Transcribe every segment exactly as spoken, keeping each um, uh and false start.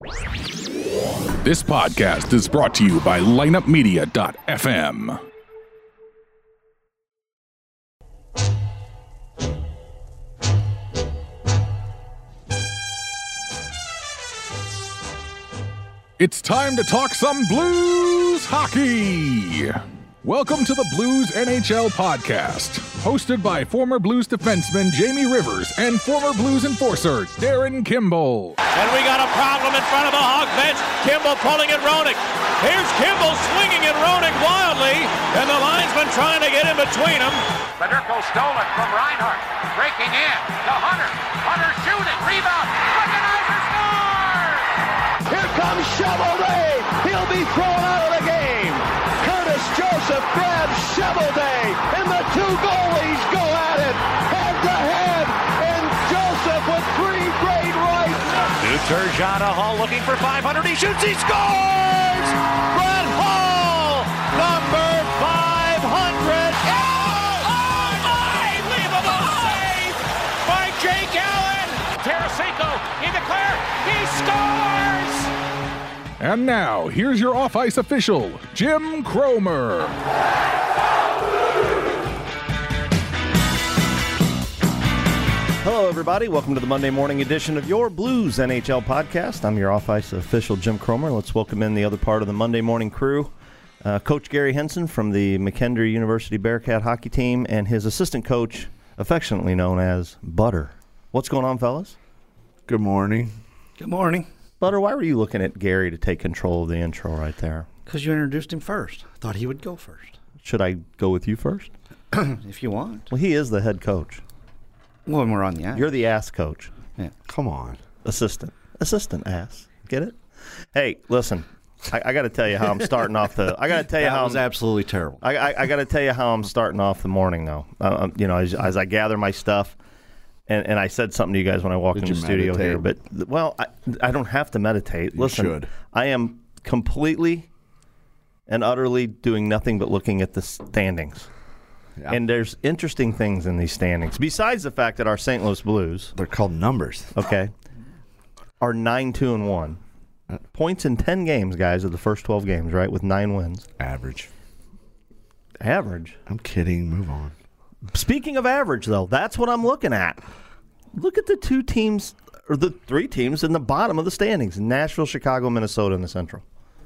This podcast is brought to you by lineup media dot f m. It's time to talk some Blues hockey. Welcome to the Blues N H L podcast, hosted by former Blues defenseman Jamie Rivers and former Blues enforcer Darren Kimball. And we got a problem in front of the Hawk bench. Kimball pulling at Roenick. Here's Kimball swinging at Roenick wildly, and the linesman trying to get in between them. Federico stole it from Reinhart, breaking in to Hunter. Hunter shooting, rebound, Recognizer scores! Here comes Shovelday. He'll be thrown out of the game. Curtis Joseph grabs Shovelday, and the two goalies go at it head to head. And Joseph with three great rights. New Turgeon to Hall looking for five hundred. He shoots. He scores. Brett Hall, number five hundred. Oh, unbelievable save by Jake Allen. Tarasenko in the clear. He scores. And now, here's your off-ice official, Jim Cromer. Hello, everybody. Welcome to the Monday morning edition of your Blues N H L podcast. I'm your off-ice official, Jim Cromer. Let's welcome in the other part of the Monday morning crew, uh, Coach Gary Henson from the McKendree University Bearcat hockey team and his assistant coach, affectionately known as Butter. What's going on, fellas? Good morning. Good morning. Butter, why were you looking at Gary to take control of the intro right there? Because you introduced him first. I thought he would go first. Should I go with you first? If you want. Well, he is the head coach. Well, when we're on the ass. You're the ass coach. Yeah. Come on. Assistant. Assistant ass. Get it? Hey, listen. I, I got to tell you how I'm starting off the. I got to tell you that how was I'm, absolutely terrible. I, I, I got to tell you how I'm starting off the morning, though. Uh, you know, as, as I gather my stuff, and, and I said something to you guys when I walked Did in the you studio meditate? here. But well, I, I don't have to meditate. You Listen, should. I am completely and utterly doing nothing but looking at the standings. Yeah. And there's interesting things in these standings. Besides the fact that our Saint Louis Blues, They're called numbers. okay, are nine two and one. Points in ten games, guys, of the first twelve games, right, with nine wins. Average. Average. I'm kidding. Move on. Speaking of average, though, that's what I'm looking at. Look at the two teams, or the three teams in the bottom of the standings: Nashville, Chicago, Minnesota in the Central.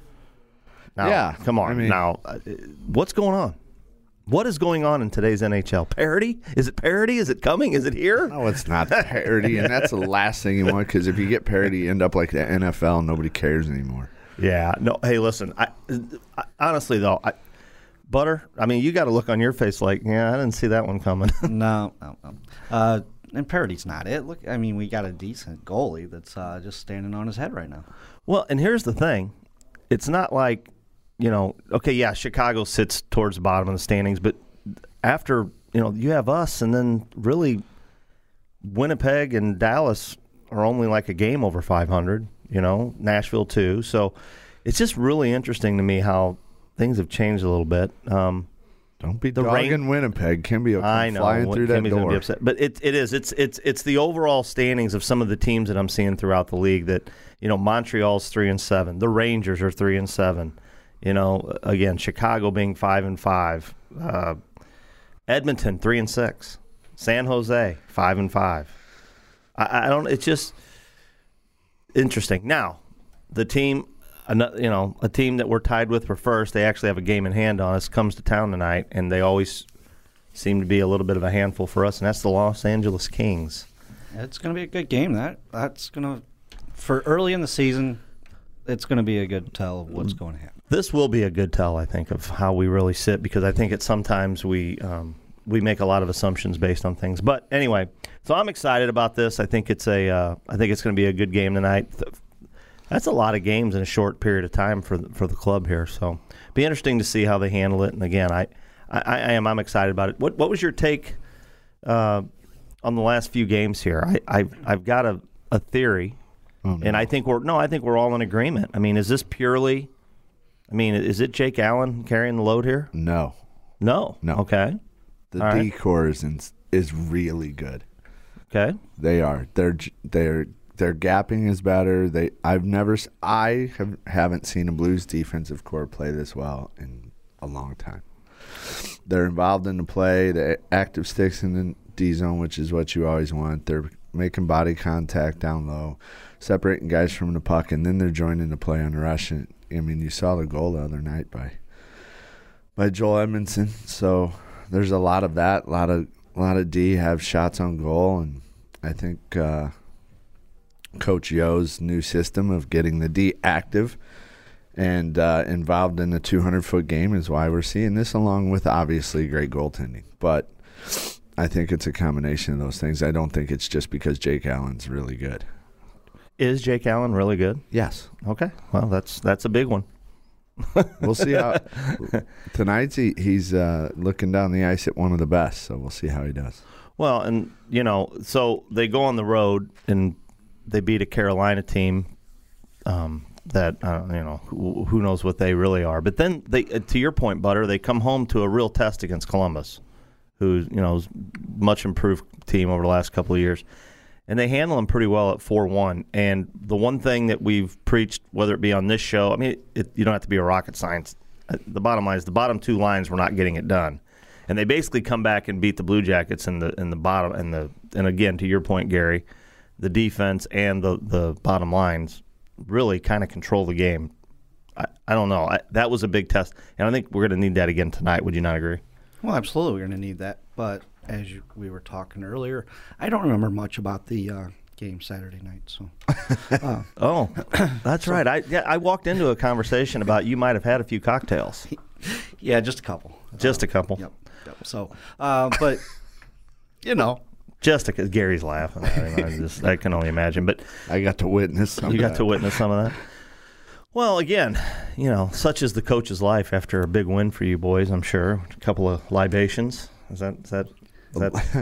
Now, Yeah, come on. I mean- now, uh, what's going on? What is going on in today's N H L? Parity? Is it parity? Is it coming? Is it here? No, it's not parody, and that's the last thing you want, because if you get parody, you end up like the N F L, and nobody cares anymore. Yeah. No. Hey, listen. I, I honestly though, I, Butter. I mean, you got to look on your face like, yeah, I didn't see that one coming. no, no, no. Uh, and parody's not it. Look, I mean, we got a decent goalie that's uh, just standing on his head right now. Well, and here's the thing. It's not like, you know, okay, yeah, Chicago sits towards the bottom of the standings, but after, you know, you have us, and then really Winnipeg and Dallas are only like a game over five hundred, you know, Nashville too. So it's just really interesting to me how things have changed a little bit. Um, Don't be The dogging rain- Kimby Kimby will come I know. flying through that Kimmy's gonna door. be upset. But it, it is. It's it's it's the overall standings of some of the teams that I'm seeing throughout the league that, you know, Montreal's three and seven. The Rangers are three and seven. You know, again, Chicago being five and five. Uh, Edmonton three and six. San Jose five and five. I, I don't. It's just interesting. Now, the team, ano- you know, a team that we're tied with for first. They actually have a game in hand on us. Comes to town tonight, and they always seem to be a little bit of a handful for us, and that's the Los Angeles Kings. It's going to be a good game. That That's going to, for early in the season, it's going to be a good tell of what's going to happen. This will be a good tell, I think, of how we really sit, because I think it sometimes we um, we make a lot of assumptions based on things. But anyway, so I'm excited about this. I think it's a uh, I think it's going to be a good game tonight. That's a lot of games in a short period of time for the, for the club here. So be interesting to see how they handle it. And again, I I, I am I'm excited about it. What what was your take uh, on the last few games here? I I've, I've got a, a theory, Oh, no. and I think we're no I think we're all in agreement. I mean, is this purely? I mean, is it Jake Allen carrying the load here? No. No. No. Okay. The All right. decor is, in, is really good. Okay. They are. They're j- they're their gapping is better. They I've never s- I have haven't seen a Blues defensive core play this well in a long time. They're involved in the play, the active sticks in the D zone, which is what you always want. They're making body contact down low, separating guys from the puck, and then they're joining the play on the rush. And, I mean, you saw the goal the other night by by Joel Edmondson. So there's a lot of that. A lot of a lot of D have shots on goal, and I think uh, Coach Yo's new system of getting the D active and uh, involved in the two hundred foot game is why we're seeing this, along with obviously great goaltending. But I think it's a combination of those things. I don't think it's just because Jake Allen's really good. Is Jake Allen really good? Yes. Okay. Well, that's that's a big one. We'll see how tonight he, he's uh, looking down the ice at one of the best, so we'll see how he does. Well, and, you know, so they go on the road and they beat a Carolina team um, that, uh, you know, who, who knows what they really are. But then, they, uh, to your point, Butter, they come home to a real test against Columbus, who's, you know, is much improved team over the last couple of years. And they handle them pretty well at four one. And the one thing that we've preached, whether it be on this show, I mean, it, it, you don't have to be a rocket science. The bottom line is the bottom two lines were not getting it done. And they basically come back and beat the Blue Jackets in the in the bottom. And, the, and again, to your point, Gary, the defense and the, the bottom lines really kind of control the game. I, I don't know. I, that was a big test. And I think we're going to need that again tonight. Would you not agree? Well, absolutely, we're going to need that. But as you, we were talking earlier, I don't remember much about the uh, game Saturday night. So, uh, oh, that's so, right. I yeah, I walked into a conversation about you might have had a few cocktails. Yeah, just a couple. Just uh, a couple. Yep. yep. So, uh, but you know, just because Gary's laughing. I, mean, I just I can only imagine. But I got to witness some. You of got that. to witness some of that. Well, again, you know, such is the coach's life after a big win for you boys, I'm sure. A couple of libations. Is that is that is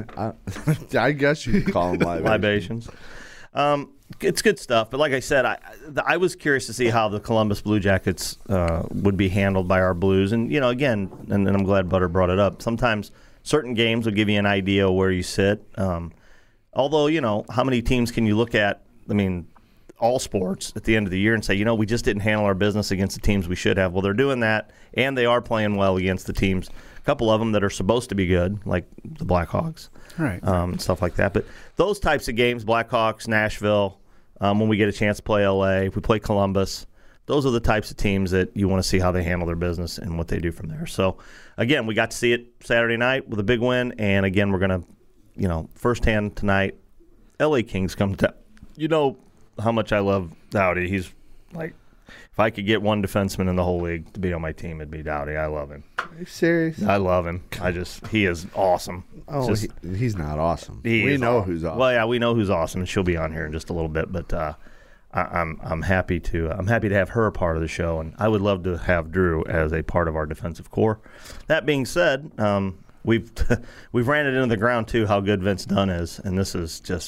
that I guess you could call them libations. libations. Um, it's good stuff, but like I said, I I was curious to see how the Columbus Blue Jackets uh, would be handled by our Blues, and you know, again, and, and I'm glad Butter brought it up. Sometimes certain games will give you an idea of where you sit. Um, although, you know, how many teams can you look at? I mean, all sports at the end of the year and say, you know, we just didn't handle our business against the teams we should have. Well, they're doing that, and they are playing well against the teams. A couple of them that are supposed to be good, like the Blackhawks, right, um, stuff like that. But those types of games, Blackhawks, Nashville, um, when we get a chance to play L A, if we play Columbus, those are the types of teams that you want to see how they handle their business and what they do from there. So, again, we got to see it Saturday night with a big win, and again, we're going to, you know, firsthand tonight, L A Kings come to, you know, how much I love Doughty. He's like, if I could get one defenseman in the whole league to be on my team, it'd be Doughty. I love him. Are you serious? I love him. I just, he is awesome. Oh, just, he, he's not awesome. He we know awesome. who's awesome. Well, yeah, we know who's awesome, and she'll be on here in just a little bit. But uh, I, I'm I'm happy to I'm happy to have her a part of the show, and I would love to have Drew as a part of our defensive core. That being said, um, we've we've ran it into the ground too how good Vince Dunn is, and this is just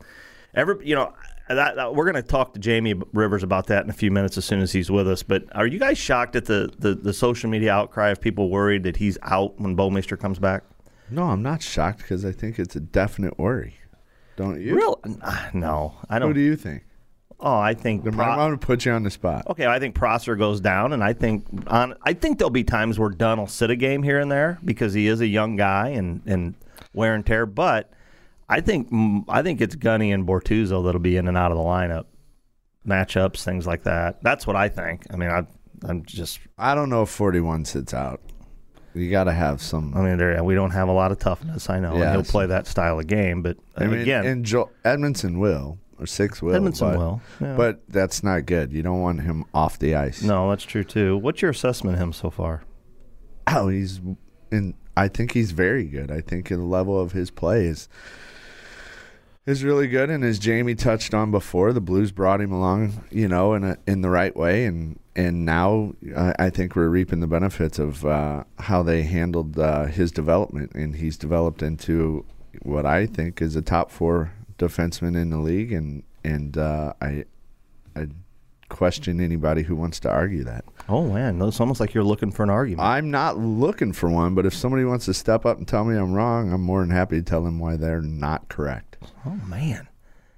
every you know. That, that, we're going to talk to Jamie Rivers about that in a few minutes as soon as he's with us. But are you guys shocked at the, the, the social media outcry of people worried that he's out when Bouwmeester comes back? No, I'm not shocked because I think it's a definite worry. Don't you? Real? No, I don't. Who do you think? Oh, I think. I'm Pro- going to put you on the spot. Okay, I think Prosser goes down, and I think on. I think there'll be times where Dunn will sit a game here and there because he is a young guy and, and wear and tear, but. I think I think it's Gunny and Bortuzzo that'll be in and out of the lineup, matchups, things like that. That's what I think. I mean, I, I'm just. I don't know if forty-one sits out. You got to have some. I mean, there, we don't have a lot of toughness. I know, yes. and he'll play that style of game. But I mean, again, and Joel, Edmondson will or six will. Edmondson but, will, yeah. but that's not good. You don't want him off the ice. No, that's true too. What's your assessment of him so far? Oh, he's in. I think he's very good. I think the level of his play is. is really good, and as Jamie touched on before, the Blues brought him along, you know, in a, in the right way, and and now uh, I think we're reaping the benefits of uh, how they handled uh, his development, and he's developed into what I think is a top four defenseman in the league, and and uh, I I question anybody who wants to argue that. Oh man, it's almost like you're looking for an argument. I'm not looking for one, but if somebody wants to step up and tell me I'm wrong, I'm more than happy to tell them why they're not correct. Oh man,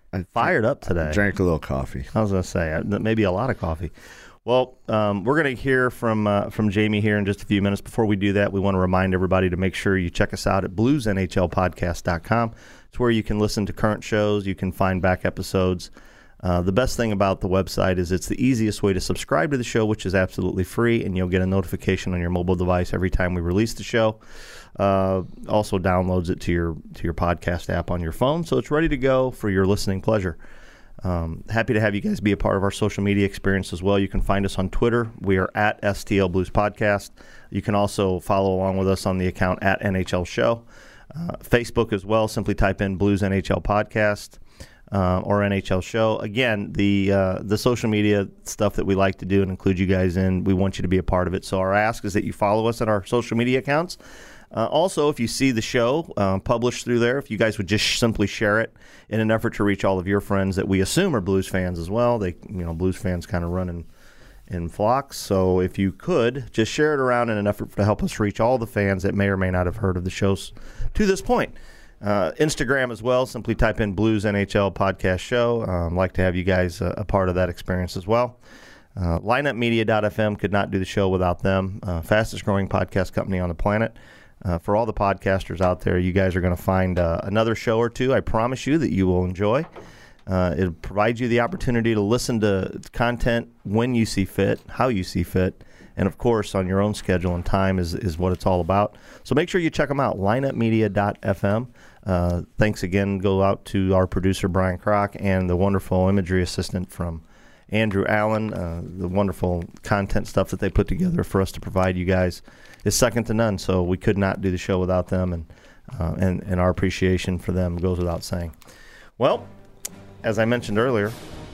I fired up today. I drank a little coffee. I was going to say, maybe a lot of coffee. Well, um, we're going to hear from uh, from Jamie here in just a few minutes. Before we do that, we want to remind everybody to make sure you check us out at blues n h l podcast dot com. It's where you can listen to current shows. You can find back episodes. Uh, the best thing about the website is it's the easiest way to subscribe to the show, which is absolutely free, and you'll get a notification on your mobile device every time we release the show. Uh, also downloads it to your to your podcast app on your phone, so it's ready to go for your listening pleasure. Um, happy to have you guys be a part of our social media experience as well. You can find us on Twitter. We are at S T L Blues Podcast. You can also follow along with us on the account at N H L Show. Uh, Facebook as well. Simply type in Blues N H L Podcast uh, or N H L Show. Again, the uh, the social media stuff that we like to do and include you guys in, we want you to be a part of it. So our ask is that you follow us at our social media accounts. Uh, also, if you see the show uh, published through there, if you guys would just simply share it in an effort to reach all of your friends that we assume are Blues fans as well. They, you know, Blues fans kind of run in, in flocks. So if you could, just share it around in an effort to help us reach all the fans that may or may not have heard of the shows to this point. Uh, Instagram as well. Simply type in Blues N H L Podcast Show. Um, like to have you guys uh, a part of that experience as well. Uh, lineup media dot f m could not do the show without them. Uh, fastest growing podcast company on the planet. Uh, for all the podcasters out there, you guys are going to find uh, another show or two, I promise you, that you will enjoy. Uh, it'll provide you the opportunity to listen to content when you see fit, how you see fit, and, of course, on your own schedule and time is, is what it's all about. So make sure you check them out, lineup media dot f m. Uh, thanks again go out to our producer, Brian Kroc, and the wonderful imagery assistant from Andrew Allen. Uh, the wonderful content stuff that they put together for us to provide you guys is second to none, so we could not do the show without them, and, uh, and and our appreciation for them goes without saying. Well, as I mentioned earlier,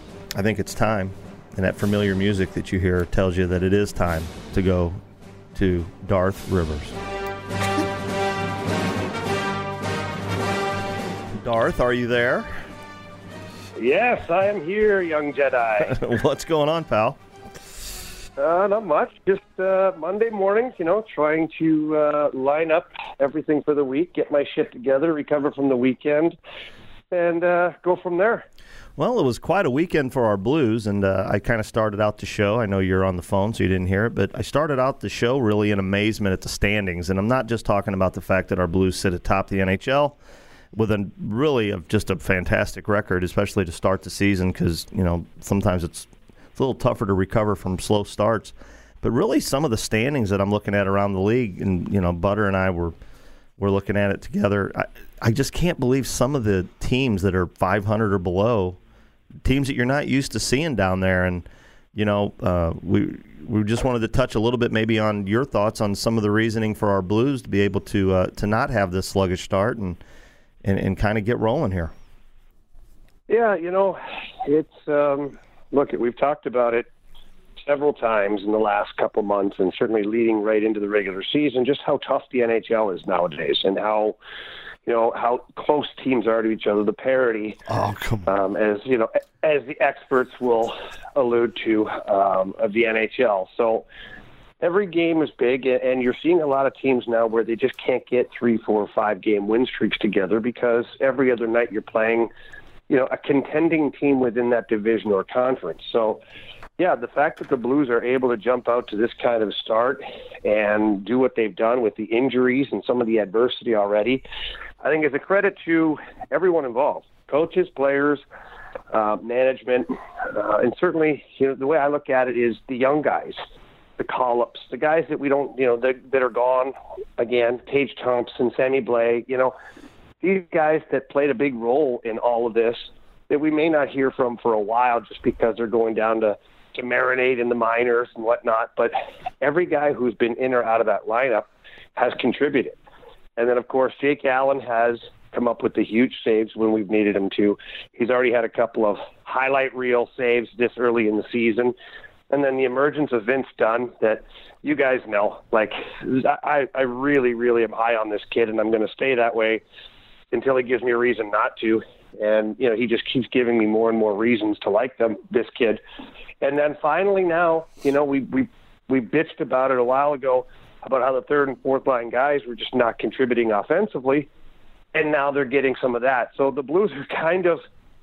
I think it's time, and that familiar music that you hear tells you that it is time to go to Darth Rivers. Darth, are you there? Yes, I am here, young Jedi. What's going on, pal? Uh, not much. Just uh, Monday mornings, you know, trying to uh, line up everything for the week, get my shit together, recover from the weekend, and uh, go from there. Well, it was quite a weekend for our Blues, and uh, I kind of started out the show. I know you're on the phone, so you didn't hear it, but I started out the show really in amazement at the standings, and I'm not just talking about the fact that our Blues sit atop the N H L with a really a, just a fantastic record, especially to start the season, because, you know, sometimes it's It's a little tougher to recover from slow starts. But really some of the standings that I'm looking at around the league, and, you know, Butter and I were were looking at it together, I, I just can't believe some of the teams that are five hundred or below, teams that you're not used to seeing down there. And, you know, uh, we we just wanted to touch a little bit maybe on your thoughts on some of the reasoning for our Blues to be able to uh, to not have this sluggish start and, and, and kind of get rolling here. Yeah, you know, it's... Um... Look, we've talked about it several times in the last couple months, and certainly leading right into the regular season, just how tough the N H L is nowadays, and how, you know, how close teams are to each other. The parity, oh, come on. Um, as you know, as the experts will allude to, um, of the N H L. So every game is big, and you're seeing a lot of teams now where they just can't get three, four, five game win streaks together because every other night you're playing, you know, a contending team within that division or conference. So, yeah, the fact that the Blues are able to jump out to this kind of start and do what they've done with the injuries and some of the adversity already, I think is a credit to everyone involved, coaches, players, uh, management, uh, and certainly, you know, the way I look at it is the young guys, the call-ups, the guys that we don't, you know, that, that are gone again, Tage Thompson, Sammy Blais, you know, these guys that played a big role in all of this that we may not hear from for a while just because they're going down to, to marinate in the minors and whatnot. But every guy who's been in or out of that lineup has contributed. And then, of course, Jake Allen has come up with the huge saves when we've needed him to. He's already had a couple of highlight reel saves this early in the season. And then the emergence of Vince Dunn that you guys know, like, I, I really, really am high on this kid, and I'm going to stay that way until he gives me a reason not to. And, you know, he just keeps giving me more and more reasons to like them, this kid. And then finally now, you know, we, we, we bitched about it a while ago about how the third and fourth line guys were just not contributing offensively. And now they're getting some of that. So the Blues are kind of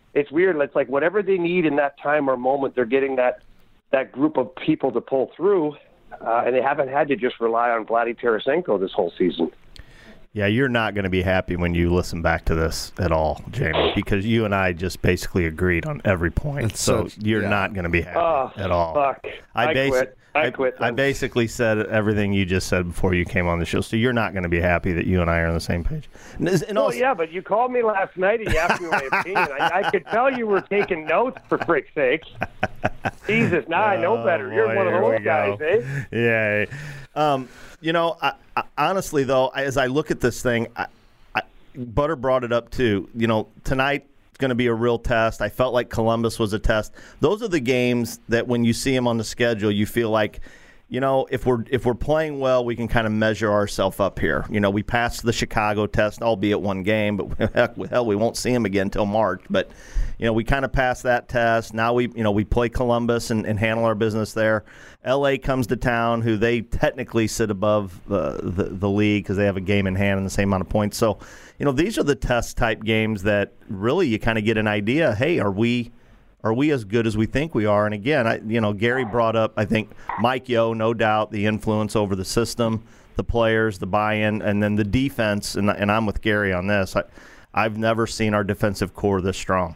it's weird. It's like whatever they need in that time or moment, they're getting that that group of people to pull through, uh, and they haven't had to just rely on Vladdy Tarasenko this whole season. Yeah, you're not going to be happy when you listen back to this at all, Jamie, because you and I just basically agreed on every point. It's so such, you're yeah. not going to be happy Oh, at all. Fuck. I, I basi- quit. I, I quit. I basically said everything you just said before you came on the show. So you're not going to be happy that you and I are on the same page. And, and Oh, also, yeah, but you called me last night and you asked me my opinion. I, I could tell you were taking notes, for frick's sake. Jesus, now I know better. Oh, You're boy, one of here we those guys, go. eh? Yeah. Um, you know, I, I, honestly, though, as I look at this thing, I, I, Butter brought it up, too. You know, tonight is going to be a real test. I felt like Columbus was a test. Those are the games that when you see them on the schedule, you feel like, you know, if we're if we're playing well, we can kind of measure ourselves up here. You know, we passed the Chicago test, albeit one game, but heck, hell, we won't see them again until March. But, you know, we kind of passed that test. Now we, you know, we play Columbus and, and handle our business there. L A comes to town, who they technically sit above uh, the the league because they have a game in hand and the same amount of points. So, you know, these are the test type games that really you kind of get an idea. Hey, are we? Are we as good as we think we are? And again, I, you know, Gary brought up, I think, Mike Yeo, no doubt, the influence over the system, the players, the buy-in, and then the defense. And, and I'm with Gary on this. I, I've never seen our defensive core this strong.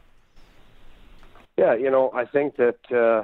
Yeah, you know, I think that uh,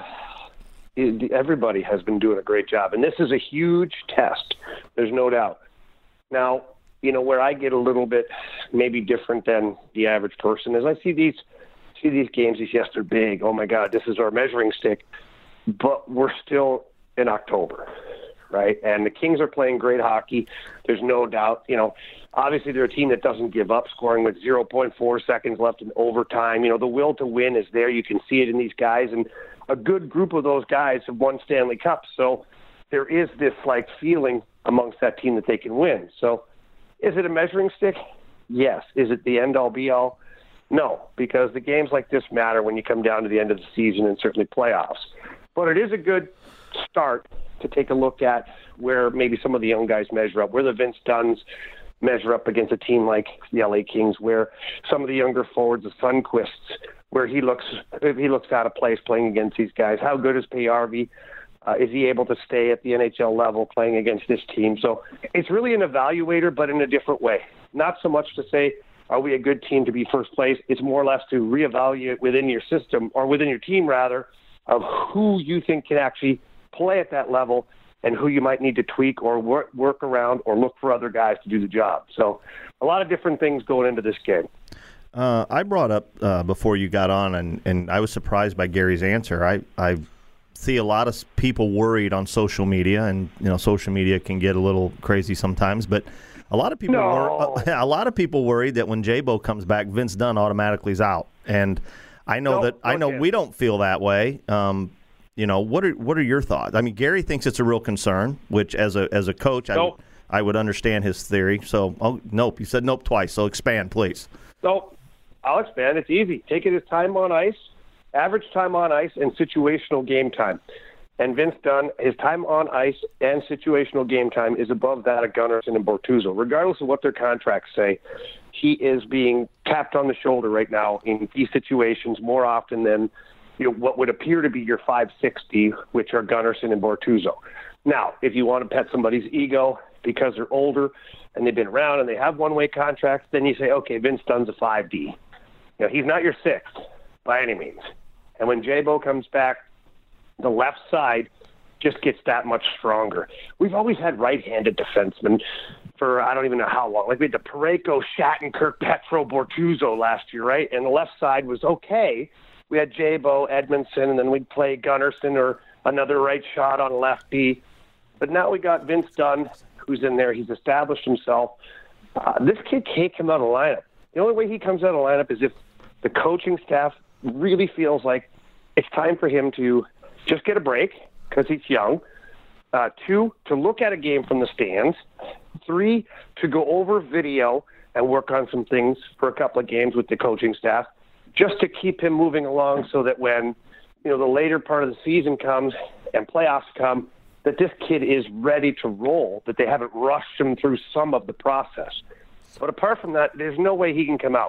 it, everybody has been doing a great job. And this is a huge test. There's no doubt. Now, you know, where I get a little bit maybe different than the average person is I see these – see these games, these yes, they're big. Oh, my God, this is our measuring stick. But we're still in October, right? And the Kings are playing great hockey. There's no doubt. You know, obviously they're a team that doesn't give up, scoring with zero point four seconds left in overtime. You know, the will to win is there. You can see it in these guys. And a good group of those guys have won Stanley Cups. So there is this, like, feeling amongst that team that they can win. So is it a measuring stick? Yes. Is it the end-all, be-all? No, because the games like this matter when you come down to the end of the season and certainly playoffs. But it is a good start to take a look at where maybe some of the young guys measure up, where the Vince Dunns measure up against a team like the L A Kings, where some of the younger forwards, the Sundqvists, where he looks he looks out of place playing against these guys. How good is Payarvi? Uh, is he able to stay at the N H L level playing against this team? So it's really an evaluator, but in a different way. Not so much to say, are we a good team to be first place? It's more or less to reevaluate within your system, or within your team rather, of who you think can actually play at that level and who you might need to tweak or work, work around or look for other guys to do the job. So a lot of different things going into this game. Uh, I brought up uh, before you got on, and, and I was surprised by Gary's answer. I, I see a lot of people worried on social media, and you know, social media can get a little crazy sometimes, but A lot of people no. wor- a lot of people worried that when J-Bo comes back, Vince Dunn automatically is out. And I know no, that I know okay. we don't feel that way. Um, you know, what are what are your thoughts? I mean, Gary thinks it's a real concern, which as a as a coach, I nope. would, I would understand his theory. So, oh, nope, you said nope twice. So expand, please. So I'll expand. It's easy. Take it as time on ice, average time on ice, and situational game time. And Vince Dunn, his time on ice and situational game time is above that of Gunnarsson and Bortuzzo. Regardless of what their contracts say, he is being tapped on the shoulder right now in these situations more often than you know, what would appear to be your five sixty, which are Gunnarsson and Bortuzzo. Now, if you want to pet somebody's ego because they're older and they've been around and they have one-way contracts, then you say, okay, Vince Dunn's a five D. You know, he's not your sixth by any means. And when J-Bo comes back, the left side just gets that much stronger. We've always had right-handed defensemen for I don't even know how long. Like we had the Parayko, Shattenkirk, Petro, Bortuzzo last year, right? And the left side was okay. We had J-Bo, Edmondson, and then we'd play Gunnarsson or another right shot on lefty. But now we got Vince Dunn, who's in there. He's established himself. Uh, this kid can't come out of the lineup. The only way he comes out of the lineup is if the coaching staff really feels like it's time for him to just get a break because he's young. Uh, two, to look at a game from the stands. Three, to go over video and work on some things for a couple of games with the coaching staff, just to keep him moving along so that when you know the later part of the season comes and playoffs come, that this kid is ready to roll, that they haven't rushed him through some of the process. But apart from that, there's no way he can come out.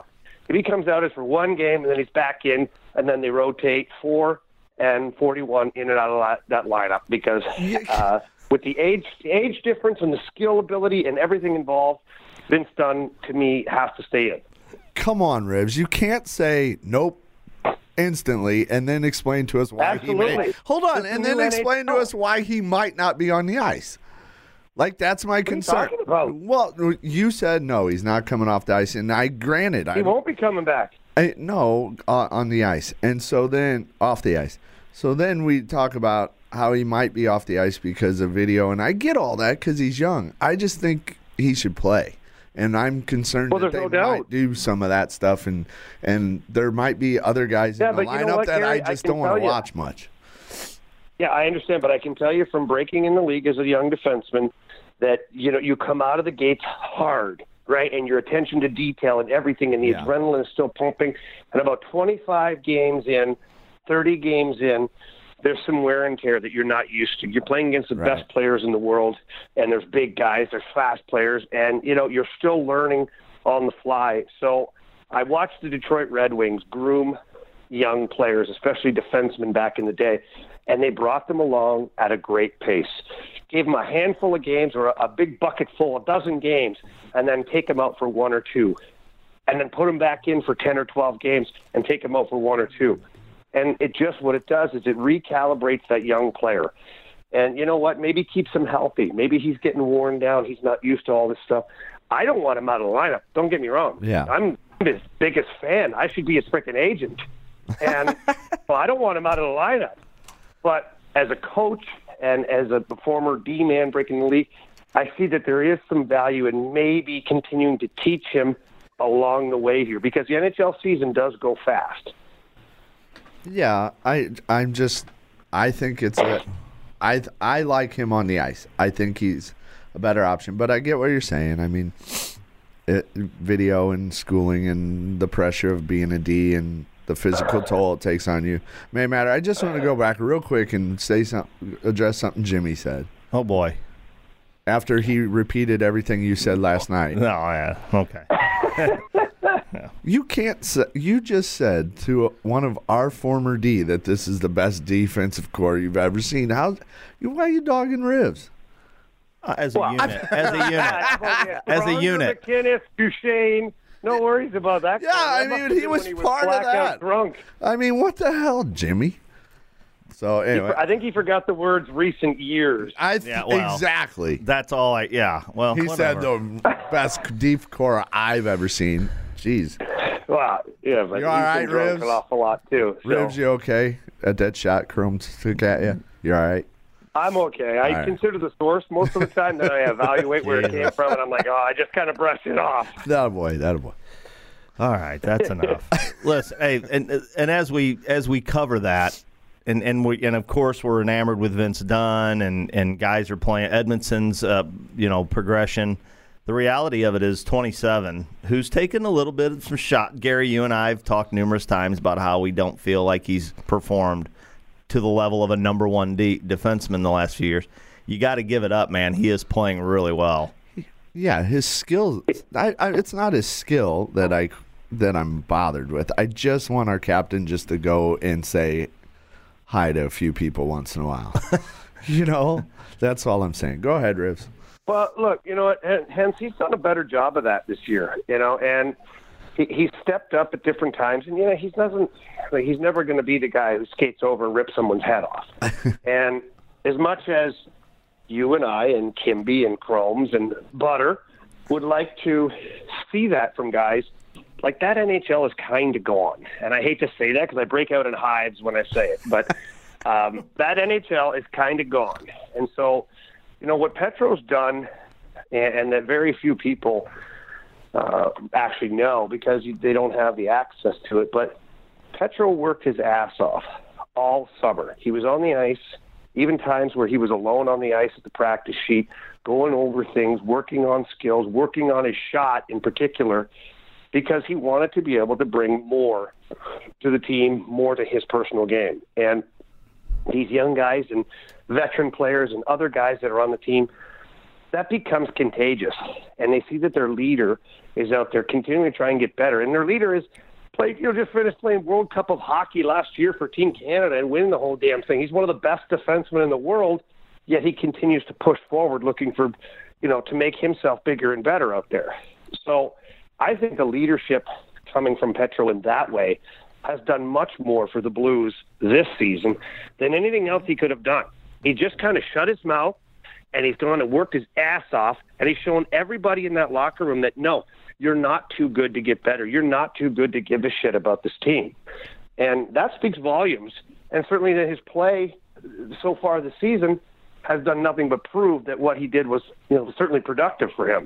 If he comes out as for one game and then he's back in, and then they rotate four and forty-one in and out of that lineup because uh, with the age age difference and the skill ability and everything involved, Vince Dunn, to me, has to stay in. Come on, Ribs. You can't say nope instantly and then explain to us why Absolutely. he may. Hold on, It's and the then new explain N H L. to us why he might not be on the ice. Like, that's my What concern. are you talking about? Well, you said no, he's not coming off the ice, and I granted, He I won't be coming back. I, no, uh, on the ice. And so then, off the ice. So then we talk about how he might be off the ice because of video, and I get all that because he's young. I just think he should play. And I'm concerned Well, that there's they no might doubt. do some of that stuff, and and there might be other guys Yeah, in the but you know lineup what, that Gary? I I just can don't want tell to you. watch much. Yeah, I understand, but I can tell you from breaking in the league as a young defenseman that, you know, you come out of the gates hard, right? And your attention to detail and everything, and the Yeah. adrenaline is still pumping. And about twenty-five games in, thirty games in, there's some wear and tear that you're not used to. You're playing against the Right. best players in the world, and there's big guys, there's fast players, and, you know, you're still learning on the fly. So I watched the Detroit Red Wings groom young players, especially defensemen back in the day, and they brought them along at a great pace. Gave them a handful of games or a, a big bucket full, a dozen games, and then take them out for one or two. And then put them back in for ten or twelve games and take them out for one or two. And it just, what it does is it recalibrates that young player. And you know what? Maybe keeps him healthy. Maybe he's getting worn down. He's not used to all this stuff. I don't want him out of the lineup. Don't get me wrong. Yeah. I'm his biggest fan. I should be his freaking agent. And well, I don't want him out of the lineup. But as a coach and as a former D-man breaking the league, I see that there is some value in maybe continuing to teach him along the way here because the N H L season does go fast. Yeah, I I'm just I think it's a I I like him on the ice. I think he's a better option, but I get what you're saying. I mean, it, video and schooling and the pressure of being a D and the physical toll it takes on you may matter. I just want to go back real quick and say something, address something Jimmy said Oh, boy. after he repeated everything you said last night. No, yeah. Okay. You can't say, you just said to one of our former D that this is the best defensive core you've ever seen. How, why are you dogging Ribs? Uh, as a Well, unit. As a unit. As a Bronzer, unit. McInnes, Duchesne, no worries about that. Yeah, I That must mean, have he been was when part of blackout that. Drunk. I mean, what the hell, Jimmy? So He anyway, for- I think he forgot the words recent years. I th- Yeah, well, exactly. That's all I, yeah. Well, He whatever. said the best deep core I've ever seen. Jeez, Well, yeah, but You he's all been right, drunk Ribs? an awful lot too. So Ribs, you okay? At that shot, Chrome took at you. You all right? I'm okay. I All right. consider the source most of the time. Then I evaluate where it came from, and I'm like, oh, I just kind of brushed it off. That boy, that boy. All right, that's enough. Listen, hey, and and as we as we cover that, and and we and of course we're enamored with Vince Dunn, and and guys are playing Edmondson's, uh, you know, progression. The reality of it is twenty-seven, who's taken a little bit of some shot. Gary, you and I have talked numerous times about how we don't feel like he's performed to the level of a number one D defenseman the last few years. You got to give it up, man. He is playing really well. Yeah, his skill. I, I, it's not his skill that I that I'm bothered with. I just want our captain just to go and say hi to a few people once in a while. You know, that's all I'm saying. Go ahead, Rivs. Well, look, you know what? Hence, he's done a better job of that this year. You know, and he, he's stepped up at different times, and you know, he doesn't. Like, he's never going to be the guy who skates over and rips someone's head off. And as much as you and I and Kimby and Chromes and Butter would like to see that from guys, like that N H L is kind of gone. And I hate to say that because I break out in hives when I say it, but um, that N H L is kind of gone. And so, you know, what Petro's done, and, and that very few people uh, actually know because they don't have the access to it, but Petro worked his ass off all summer. He was on the ice, even times where he was alone on the ice at the practice sheet, going over things, working on skills, working on his shot in particular, because he wanted to be able to bring more to the team, more to his personal game. And these young guys and veteran players and other guys that are on the team, that becomes contagious. And they see that their leader is out there continuing to try and get better. And their leader is played, you know, just finished playing World Cup of Hockey last year for Team Canada and winning the whole damn thing. He's one of the best defensemen in the world, yet he continues to push forward looking for, you know, to make himself bigger and better out there. So I think the leadership coming from Petro in that way has done much more for the Blues this season than anything else he could have done. He just kind of shut his mouth, and he's gone and worked his ass off, and he's shown everybody in that locker room that, no, you're not too good to get better. You're not too good to give a shit about this team. And that speaks volumes. And certainly that his play so far this season has done nothing but prove that what he did was, you know, certainly productive for him.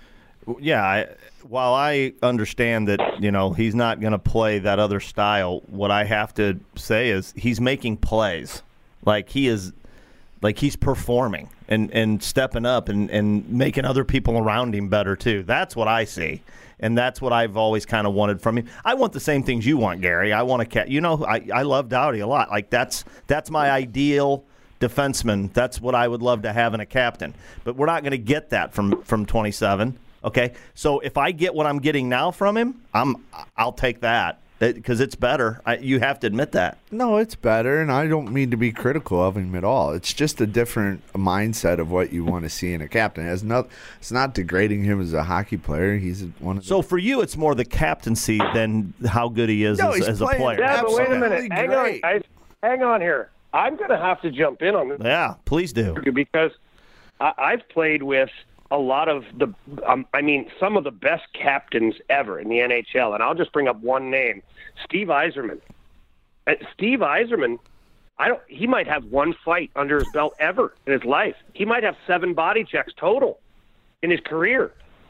Yeah, I, while I understand that, you know, he's not going to play that other style, what I have to say is he's making plays. Like he is like he's performing and, and stepping up and, and making other people around him better too. That's what I see. And that's what I've always kind of wanted from him. I want the same things you want, Gary. I want a cat. You know, I, I love Doughty a lot. Like that's that's my ideal defenseman. That's what I would love to have in a captain. But we're not going to get that from, from twenty-seven. Okay, so if I get what I'm getting now from him, I'm I'll take that because it's better. I, you have to admit that. No, it's better, and I don't mean to be critical of him at all. It's just a different mindset of what you want to see in a captain. It has not, it's not degrading him as a hockey player. He's one of the, so for you, it's more the captaincy than how good he is no, as, as a player. Yeah, but wait a minute. Hang great. on, guys. Hang on here. I'm going to have to jump in on this. Yeah, please do. Because I, I've played with a lot of the, um, I mean, some of the best captains ever in the N H L, and I'll just bring up one name, Steve Yzerman. Uh, Steve Yzerman, I don't. He might have one fight under his belt ever in his life. He might have seven body checks total in his career.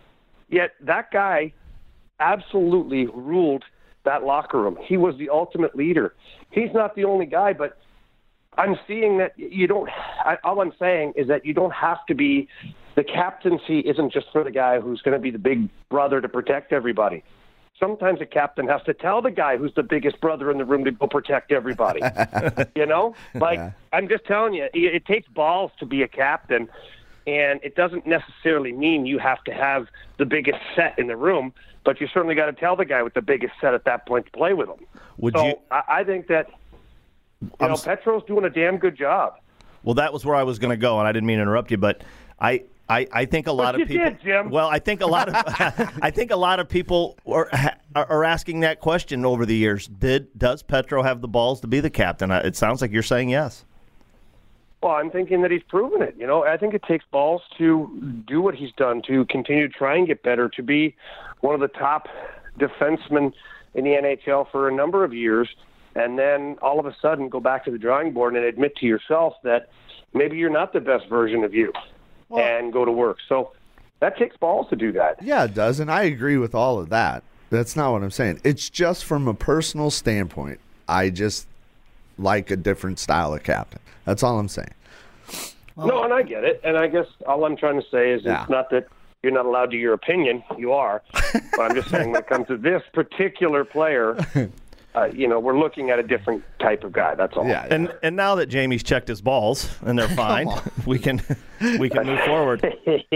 Yet that guy absolutely ruled that locker room. He was the ultimate leader. He's not the only guy, but I'm seeing that you don't. I, all I'm saying is that you don't have to be. The captaincy isn't just for the guy who's going to be the big brother to protect everybody. Sometimes a captain has to tell the guy who's the biggest brother in the room to go protect everybody. You know? Like, yeah. I'm just telling you, it, it takes balls to be a captain, and it doesn't necessarily mean you have to have the biggest set in the room, but you certainly got to tell the guy with the biggest set at that point to play with him. Would so you... I, I think that, you I'm... know, Petro's doing a damn good job. Well, that was where I was going to go, and I didn't mean to interrupt you, but I... I, I think a lot but of people. Did, Jim. Well, I think a lot of I think a lot of people are are asking that question over the years. Did does Petro have the balls to be the captain? It sounds like you're saying yes. Well, I'm thinking that he's proven it. You know, I think it takes balls to do what he's done, to continue to try and get better, to be one of the top defensemen in the N H L for a number of years, and then all of a sudden go back to the drawing board and admit to yourself that maybe you're not the best version of you. Well, and go to work. So that takes balls to do that. Yeah, it does, and I agree with all of that. That's not what I'm saying. It's just from a personal standpoint, I just like a different style of captain. That's all I'm saying. Well, no, and I get it. And I guess all I'm trying to say is yeah. It's not that you're not allowed to your opinion. You are. But I'm just saying when it comes to this particular player, Uh, you know, we're looking at a different type of guy. That's all. Yeah, and and now that Jamie's checked his balls and they're fine, we can we can move forward.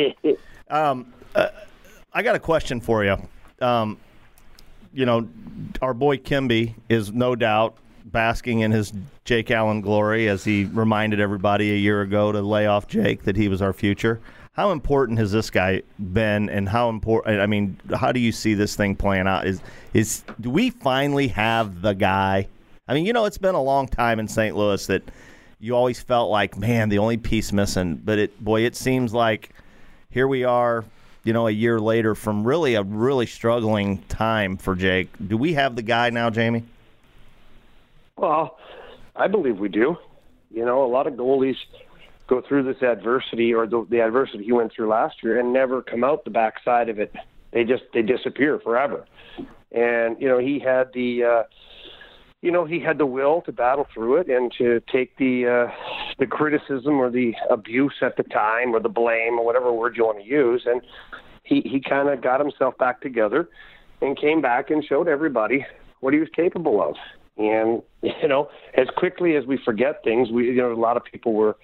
Um, uh, I got a question for you. Um, you know, our boy Kimby is no doubt basking in his Jake Allen glory as he reminded everybody a year ago to lay off Jake that he was our future. How important has this guy been, and how important? I mean, how do you see this thing playing out? Is is do we finally have the guy? I mean, you know, it's been a long time in Saint Louis that you always felt like, man, the only piece missing. But it, boy, it seems like here we are, you know, a year later from really a really struggling time for Jake. Do we have the guy now, Jamie? Well, I believe we do. You know, a lot of goalies go through this adversity or the, the adversity he went through last year and never come out the backside of it. They just, they disappear forever. And, you know, he had the, uh, you know, he had the will to battle through it and to take the, uh, the criticism or the abuse at the time or the blame or whatever word you want to use. And he, he kind of got himself back together and came back and showed everybody what he was capable of. And, you know, as quickly as we forget things, we, you know, a lot of people were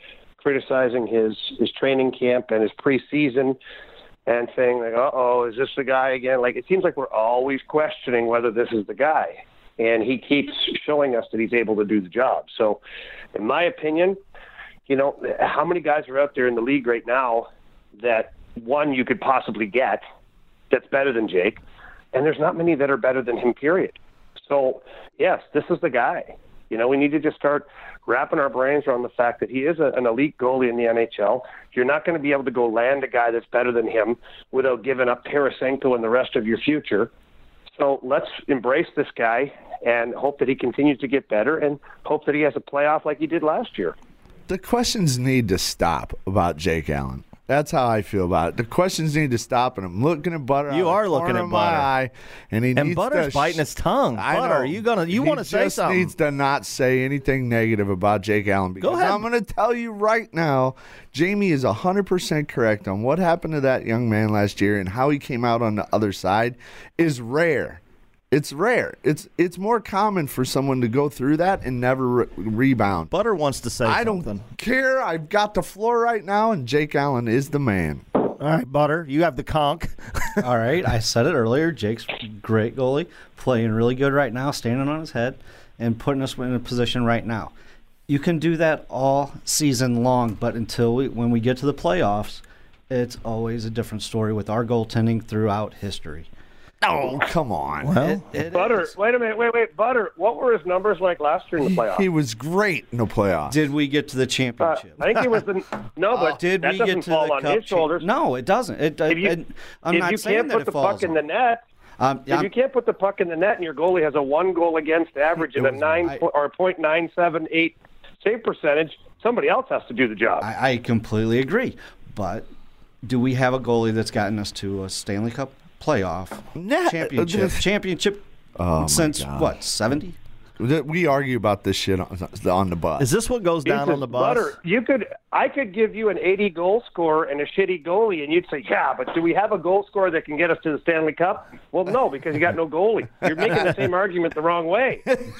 criticizing his, his training camp and his preseason and saying, like, uh-oh, is this the guy again? Like, it seems like we're always questioning whether this is the guy. And he keeps showing us that he's able to do the job. So, in my opinion, you know, how many guys are out there in the league right now that, one, you could possibly get that's better than Jake, and there's not many that are better than him, period. So, yes, this is the guy. You know, we need to just start wrapping our brains around the fact that he is a, an elite goalie in the N H L. You're not going to be able to go land a guy that's better than him without giving up Tarasenko and the rest of your future. So let's embrace this guy and hope that he continues to get better and hope that he has a playoff like he did last year. The questions need to stop about Jake Allen. That's how I feel about it. The questions need to stop, and I'm looking at Butter. You are looking at my Butter, eye, and he and needs Butter's to sh- biting his tongue. I Butter, know. you gonna you He want to say just something? needs to not say anything negative about Jake Allen. Because Go ahead. I'm going to tell you right now, Jamie is one hundred percent correct on what happened to that young man last year, and how he came out on the other side is rare. It's rare. It's it's more common for someone to go through that and never re- rebound. Butter wants to say I something. don't care. I've got the floor right now, and Jake Allen is the man. All right, Butter, you have the conch. All right, I said it earlier. Jake's great goalie, playing really good right now, standing on his head, and putting us in a position right now. You can do that all season long, but until we, when we get to the playoffs, it's always a different story with our goaltending throughout history. Oh, come on. Well, It- it Butter, is. wait a minute, wait, wait, Butter, what were his numbers like last year in the playoffs? He was great in the playoffs. Did we get to the Uh, championship? I think it was the no, but Did that we doesn't get to fall the on cup his cha- shoulders. No, it doesn't. It, If you, it, I'm if not you saying can't that put it the falls puck in on- the net, Um, if I'm- you can't put the puck in the net and your goalie has a one goal against average and a was- nine I- po- or point nine seven eight save percentage, somebody else has to do the job. I, I completely agree. But do we have a goalie that's gotten us to a Stanley Cup playoff Nah, championship? uh, championship Oh, my since God. what, seventy? We argue about this shit on, on the bus. is this what goes down Jesus, on the bus? Butter, you could, I could give you an eighty goal scorer and a shitty goalie, and you'd say, yeah, but do we have a goal scorer that can get us to the Stanley Cup? Well, no, because you got no goalie. You're making the same argument the wrong way.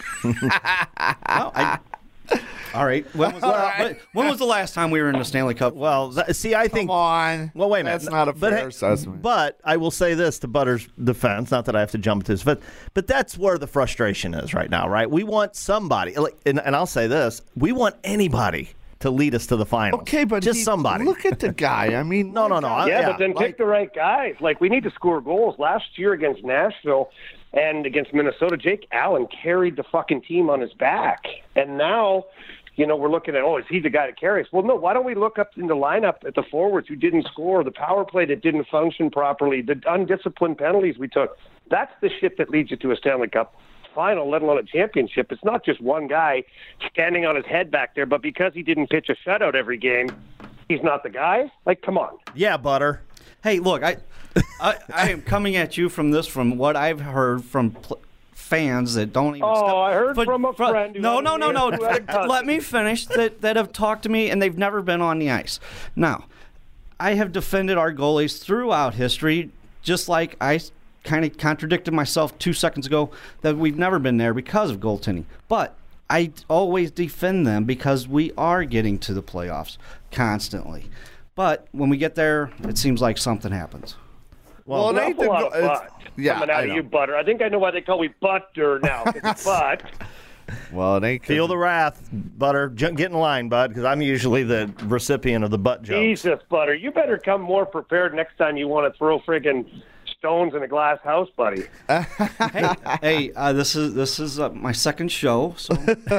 No, I, all right. When was, the, when- when was the last time we were in the Stanley Cup? Well, th- see, I think. Come on. Well, wait a minute. That's not a But fair hey, assessment. But I will say this to Butter's defense, not that I have to jump to his but but that's where the frustration is right now, right? We want somebody, like, and, and I'll say this: we want anybody to lead us to the finals. Okay, but just he- somebody. Look at the guy. I mean, No, no, no. I- Yeah, yeah, but then like- pick the right guys. Like, we need to score goals. Last year against Nashville and against Minnesota, Jake Allen carried the fucking team on his back. And now, you know, we're looking at, oh, is he the guy to carry us? Well, no, why don't we look up in the lineup at the forwards who didn't score, the power play that didn't function properly, the undisciplined penalties we took? That's the shit that leads you to a Stanley Cup final, let alone a championship. It's not just one guy standing on his head back there, but because he didn't pitch a shutout every game, he's not the guy? Like, come on. Yeah, Butter. Hey, look, I, I, I am coming at you from this, from what I've heard from pl- fans that don't even. Oh, step- I heard but- from a fr- friend who No, no, had no, no. a- who had a cousin. Let me finish. That that have talked to me and they've never been on the ice. Now, I have defended our goalies throughout history, just like I kind of contradicted myself two seconds ago that we've never been there because of goaltending. But I always defend them because we are getting to the playoffs constantly. But when we get there, it seems like something happens. Well, An it ain't awful the lot go- of it's- butt yeah, coming out I of know. you, Butter. I think I know why they call me Butter now. 'cause it's butt. Well, it ain't. Feel the wrath, Butter. J- Get in line, bud, because I'm usually the recipient of the butt jokes. Jesus, Butter. You better come more prepared next time you want to throw friggin' stones in a glass house, buddy. Hey, hey, uh, this is this is uh, my second show, so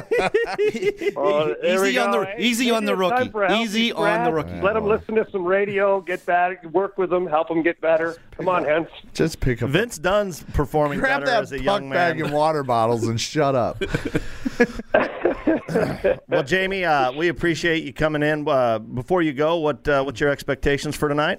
Oh, there we easy on go. the Hey, easy on maybe the it's time rookie. for a healthy Easy on scratch. the rookie. Let them listen to some radio, get better, work with them, help them get better. Come on, Hens. Just pick up. Vince Dunn's performing Grab better that as a puck young bag man. and water bottles and shut up. Well, Jamie, uh, we appreciate you coming in. Uh, before you go, what uh, what's your expectations for tonight?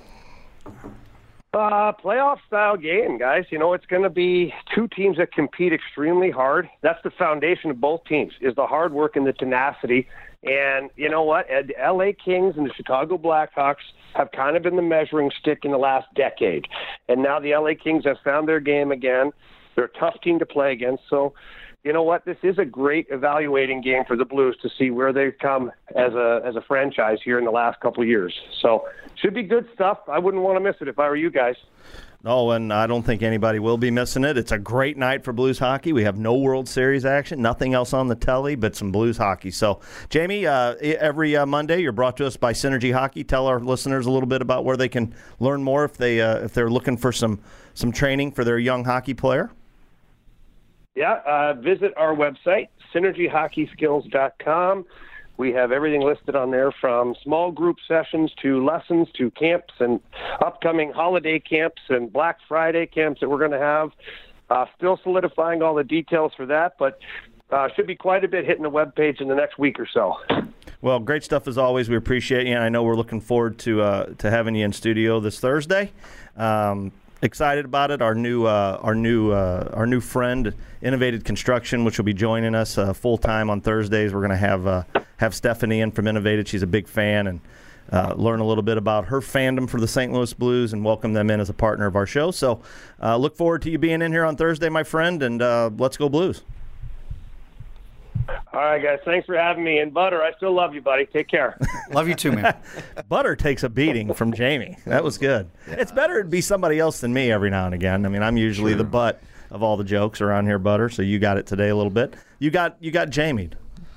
Uh, playoff style game, guys. You know, it's going to be two teams that compete extremely hard. That's the foundation of both teams, is the hard work and the tenacity. And you know what? The L A Kings and the Chicago Blackhawks have kind of been the measuring stick in the last decade. And now the L A Kings have found their game again. They're a tough team to play against. So, you know what? This is a great evaluating game for the Blues to see where they've come as a as a franchise here in the last couple of years. So should be good stuff. I wouldn't want to miss it if I were you guys. No, and I don't think anybody will be missing it. It's a great night for Blues hockey. We have no World Series action, nothing else on the telly, but some Blues hockey. So, Jamie, uh, every uh, Monday you're brought to us by Synergy Hockey. Tell our listeners a little bit about where they can learn more if they uh, if they're looking for some some training for their young hockey player. Yeah, uh, visit our website, synergy hockey skills dot com. We have everything listed on there from small group sessions to lessons to camps and upcoming holiday camps and Black Friday camps that we're going to have. Uh, still solidifying all the details for that, but uh, should be quite a bit hitting the webpage in the next week or so. Well, great stuff as always. We appreciate you, and I know we're looking forward to uh, to having you in studio this Thursday. Um, Excited about it. Our new, uh, our new, uh, our new friend, Innovated Construction, which will be joining us uh, full time on Thursdays. We're going to have uh, have Stephanie in from Innovated. She's a big fan, and uh, learn a little bit about her fandom for the Saint Louis Blues, and welcome them in as a partner of our show. So, uh, look forward to you being in here on Thursday, my friend, and uh, let's go Blues. All right, guys. Thanks for having me. And Butter, I still love you, buddy. Take care. Love you too, man. Butter takes a beating from Jamie. That was good. Yeah. It's better to be somebody else than me every now and again. I mean, I'm usually sure. the butt of all the jokes around here, Butter. So you got it today a little bit. You got you got Jamied.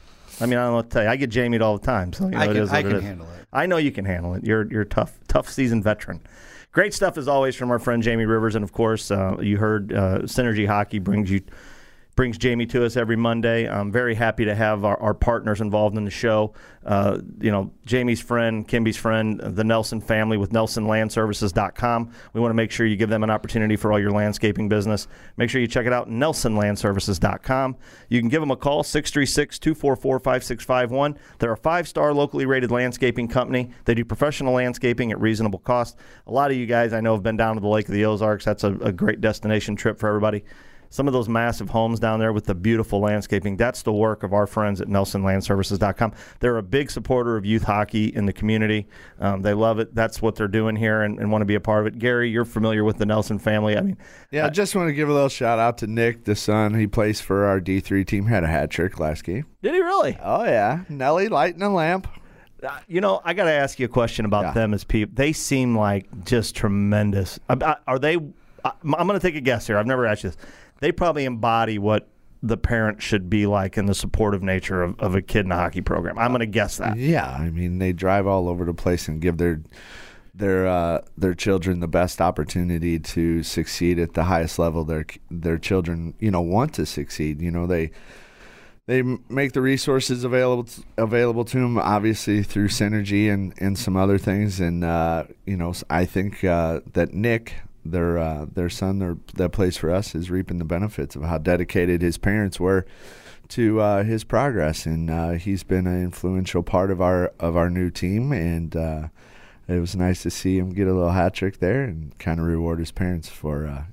I mean, I don't know what to tell you. I get Jamied all the time. So you know, I can, it is what I it can is. handle it. I know you can handle it. You're you're tough, tough seasoned veteran. Great stuff as always from our friend Jamie Rivers, and of course, uh, you heard uh, Synergy Hockey brings you. brings Jamie to us every Monday. I'm very happy to have our, our partners involved in the show. Uh, you know, Jamie's friend, Kimby's friend, the Nelson family with Nelson Land Services dot com. We want to make sure you give them an opportunity for all your landscaping business. Make sure you check it out, Nelson Land Services dot com. You can give them a call, six three six, two four four, five six five one. They're a five-star locally rated landscaping company. They do professional landscaping at reasonable cost. A lot of you guys I know have been down to the Lake of the Ozarks. That's a, a great destination trip for everybody. Some of those massive homes down there with the beautiful landscaping, that's the work of our friends at Nelson Land Services dot com. They're a big supporter of youth hockey in the community. Um, they love it. That's what they're doing here and, and want to be a part of it. Gary, you're familiar with the Nelson family. I mean, Yeah, I just want to give a little shout out to Nick, the son. He plays for our D three team, had a hat trick last game. Did he really? Oh, yeah. Nelly lighting a lamp. Uh, you know, I got to ask you a question about Yeah. them as people. They seem like just tremendous. Uh, Are they – I'm going to take a guess here. I've never asked you this. They probably embody what the parent should be like in the supportive nature of, of a kid in a hockey program. I'm going to guess that. Yeah, I mean, they drive all over the place and give their their uh, their children the best opportunity to succeed at the highest level. Their their children, you know, want to succeed. You know, they they make the resources available to, available to them, obviously through Synergy and, and some other things. And uh, you know, I think uh, that Nick, their uh, their son their, that plays for us, is reaping the benefits of how dedicated his parents were to uh, his progress, and uh, he's been an influential part of our of our new team. And uh, it was nice to see him get a little hat trick there and kind of reward his parents for uh,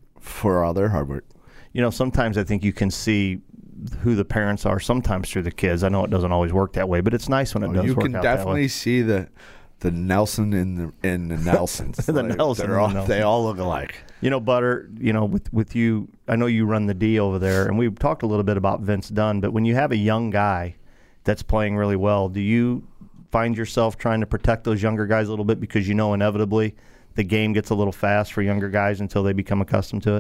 for all their hard work. You know, sometimes I think you can see who the parents are sometimes through the kids. I know it doesn't always work that way, but it's nice when it oh, does you work can out that way. definitely see the. The Nelson and the and the Nelsons. the like, Nelson, all, and the Nelson. They all look alike. You know, Butter, you know, with, with you, I know you run the D over there, and we've talked a little bit about Vince Dunn, but when you have a young guy that's playing really well, do you find yourself trying to protect those younger guys a little bit because you know inevitably the game gets a little fast for younger guys until they become accustomed to it?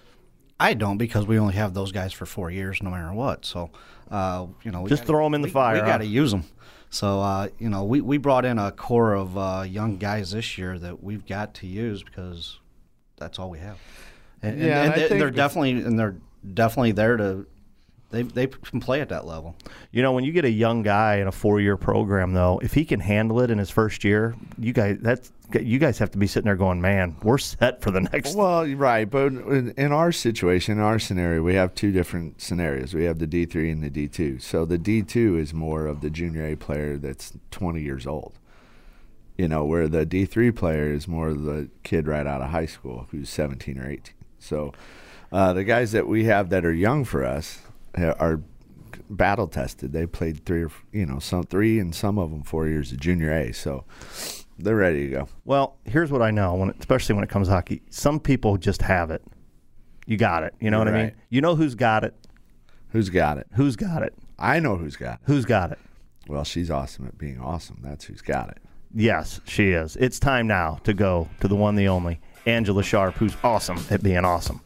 I don't, because we only have those guys for four years no matter what. So, uh, you know, we just gotta, throw them in the we, fire. We huh? got to use them. So, uh, you know, we, we brought in a core of uh, young guys this year that we've got to use because that's all we have. And, Yeah, and, and I and they, think they're definitely and they're definitely there to they they can play at that level. You know, when you get a young guy in a four-year program, though, if he can handle it in his first year, you guys that's you guys have to be sitting there going, "Man, we're set for the next." Well, right, but in, in our situation, in our scenario, we have two different scenarios. We have the D three and the D two. So the D two is more of the junior A player that's twenty years old. You know, where the D three player is more of the kid right out of high school who's seventeen or eighteen. So uh, the guys that we have that are young for us are battle tested. They played three or you know some three and some of them four years of junior A. So they're ready to go. Well, here's what I know, when, especially when it comes to hockey. Some people just have it. You got it. You know You're what I mean? right. You know who's got it? Who's got it? Who's got it? I know who's got it. Who's got it? Well, she's awesome at being awesome. That's who's got it. Yes, she is. It's time now to go to the one, the only, Angela Sharp, who's awesome at being awesome.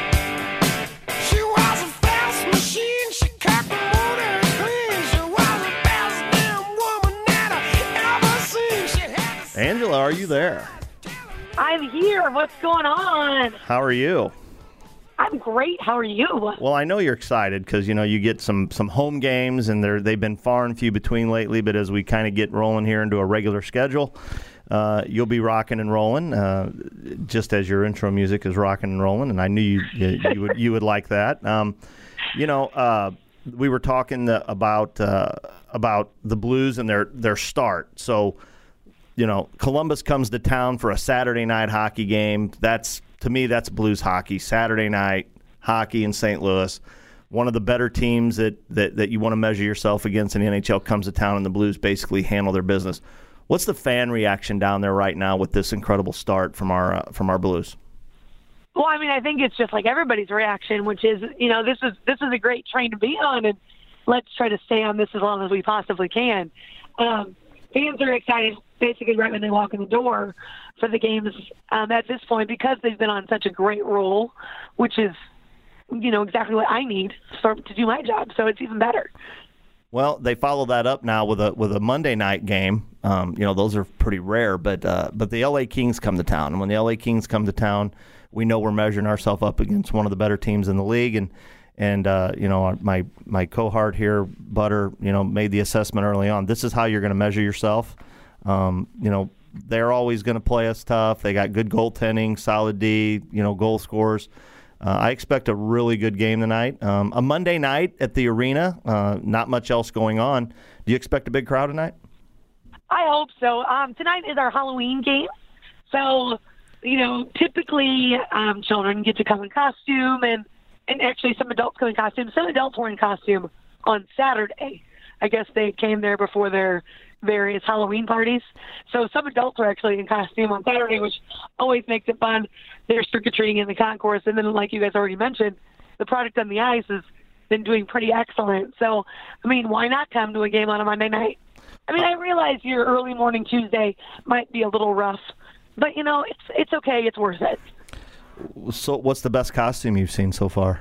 She was a fast machine. She kept the motor clean. She was the best damn woman that I ever seen. She had Angela, are you there? I'm here. What's going on? How are you? I'm great. How are you? Well, I know you're excited because, you know, you get some, some home games, and they're, they've been far and few between lately, but as we kind of get rolling here into a regular schedule, uh, you'll be rocking and rolling, uh, just as your intro music is rocking and rolling, and I knew you, you, you, would, you would like that. Um, you know, uh, we were talking the, about uh, about the Blues and their, their start. So, you know, Columbus comes to town for a Saturday night hockey game. That's To me, that's Blues hockey, Saturday night hockey in Saint Louis. One of the better teams that, that, that you want to measure yourself against in the N H L comes to town, and the Blues basically handle their business. What's the fan reaction down there right now with this incredible start from our uh, from our Blues? Well, I mean, I think it's just like everybody's reaction, which is, you know, this is this is a great train to be on, and let's try to stay on this as long as we possibly can. Um, fans are excited basically right when they walk in the door for the games um, at this point, because they've been on such a great roll, which is, you know, exactly what I need for, to do my job. So it's even better. Well, they follow that up now with a with a Monday night game. Um, you know, those are pretty rare, but uh, but the L A Kings come to town, and when the L A Kings come to town, we know we're measuring ourselves up against one of the better teams in the league. And and uh, you know, my my cohort here, Butter, you know, made the assessment early on. This is how you're going to measure yourself. Um, you know, they're always going to play us tough. They got good goaltending, solid D, you know, goal scorers. Uh, I expect a really good game tonight. Um, a Monday night at the arena, uh, not much else going on. Do you expect a big crowd tonight? I hope so. Um, tonight is our Halloween game. So, you know, typically um, children get to come in costume, and, and actually some adults come in costume. Some adults were in costume on Saturday. I guess they came there before their various Halloween parties. So some adults are actually in costume on Saturday, which always makes it fun. There's trick-or-treating in the concourse. And then, like you guys already mentioned, the product on the ice has been doing pretty excellent. So, I mean, why not come to a game on a Monday night? I mean, I realize your early morning Tuesday might be a little rough, but, you know, it's it's okay. It's worth it. So what's the best costume you've seen so far?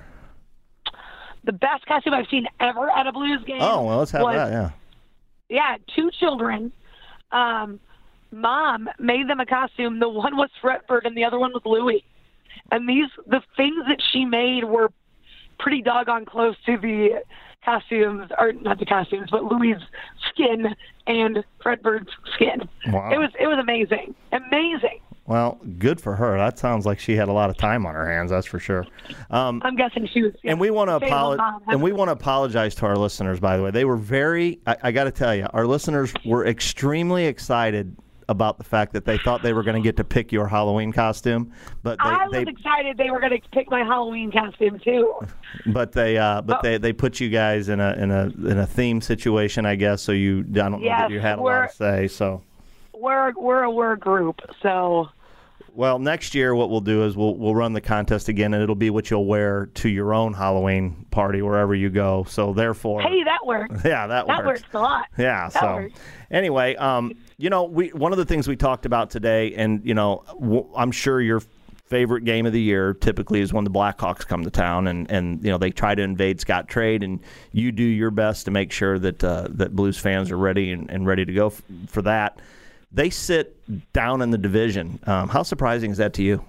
The best costume I've seen ever at a Blues game. Oh, well, let's have was, that, yeah. Yeah, two children. Um, Mom made them a costume. The one was Fretford and the other one was Louis. And these, the things that she made were pretty doggone close to the costumes, or not the costumes, but Louis' skin and Fretford's skin. Wow. It was it was amazing, amazing. Well, good for her. That sounds like she had a lot of time on her hands. That's for sure. Um, I'm guessing she was. Yeah, and we want to stay with apologize. Mom. And we want to apologize to our listeners. By the way, they were very. I, I got to tell you, our listeners were extremely excited about the fact that they thought they were going to get to pick your Halloween costume, but they, I was they excited they were going to pick my Halloween costume too. but they uh, but Oh. they, they put you guys in a in a in a theme situation, I guess. So you I don't know Yes, that you had a lot we're- to say. So. We're we're a we're group, so. Well, next year what we'll do is we'll we'll run the contest again, and it'll be what you'll wear to your own Halloween party wherever you go. So therefore, Hey, that works. yeah, that, That works. works a lot. Yeah. That so works. anyway, um, you know, we one of the things we talked about today, and you know, w- I'm sure your favorite game of the year typically is when the Blackhawks come to town, and, and you know they try to invade Scott Trade, and you do your best to make sure that uh, that Blues fans are ready and, and ready to go f- for that. They sit down in the division. Um, how surprising is that to you?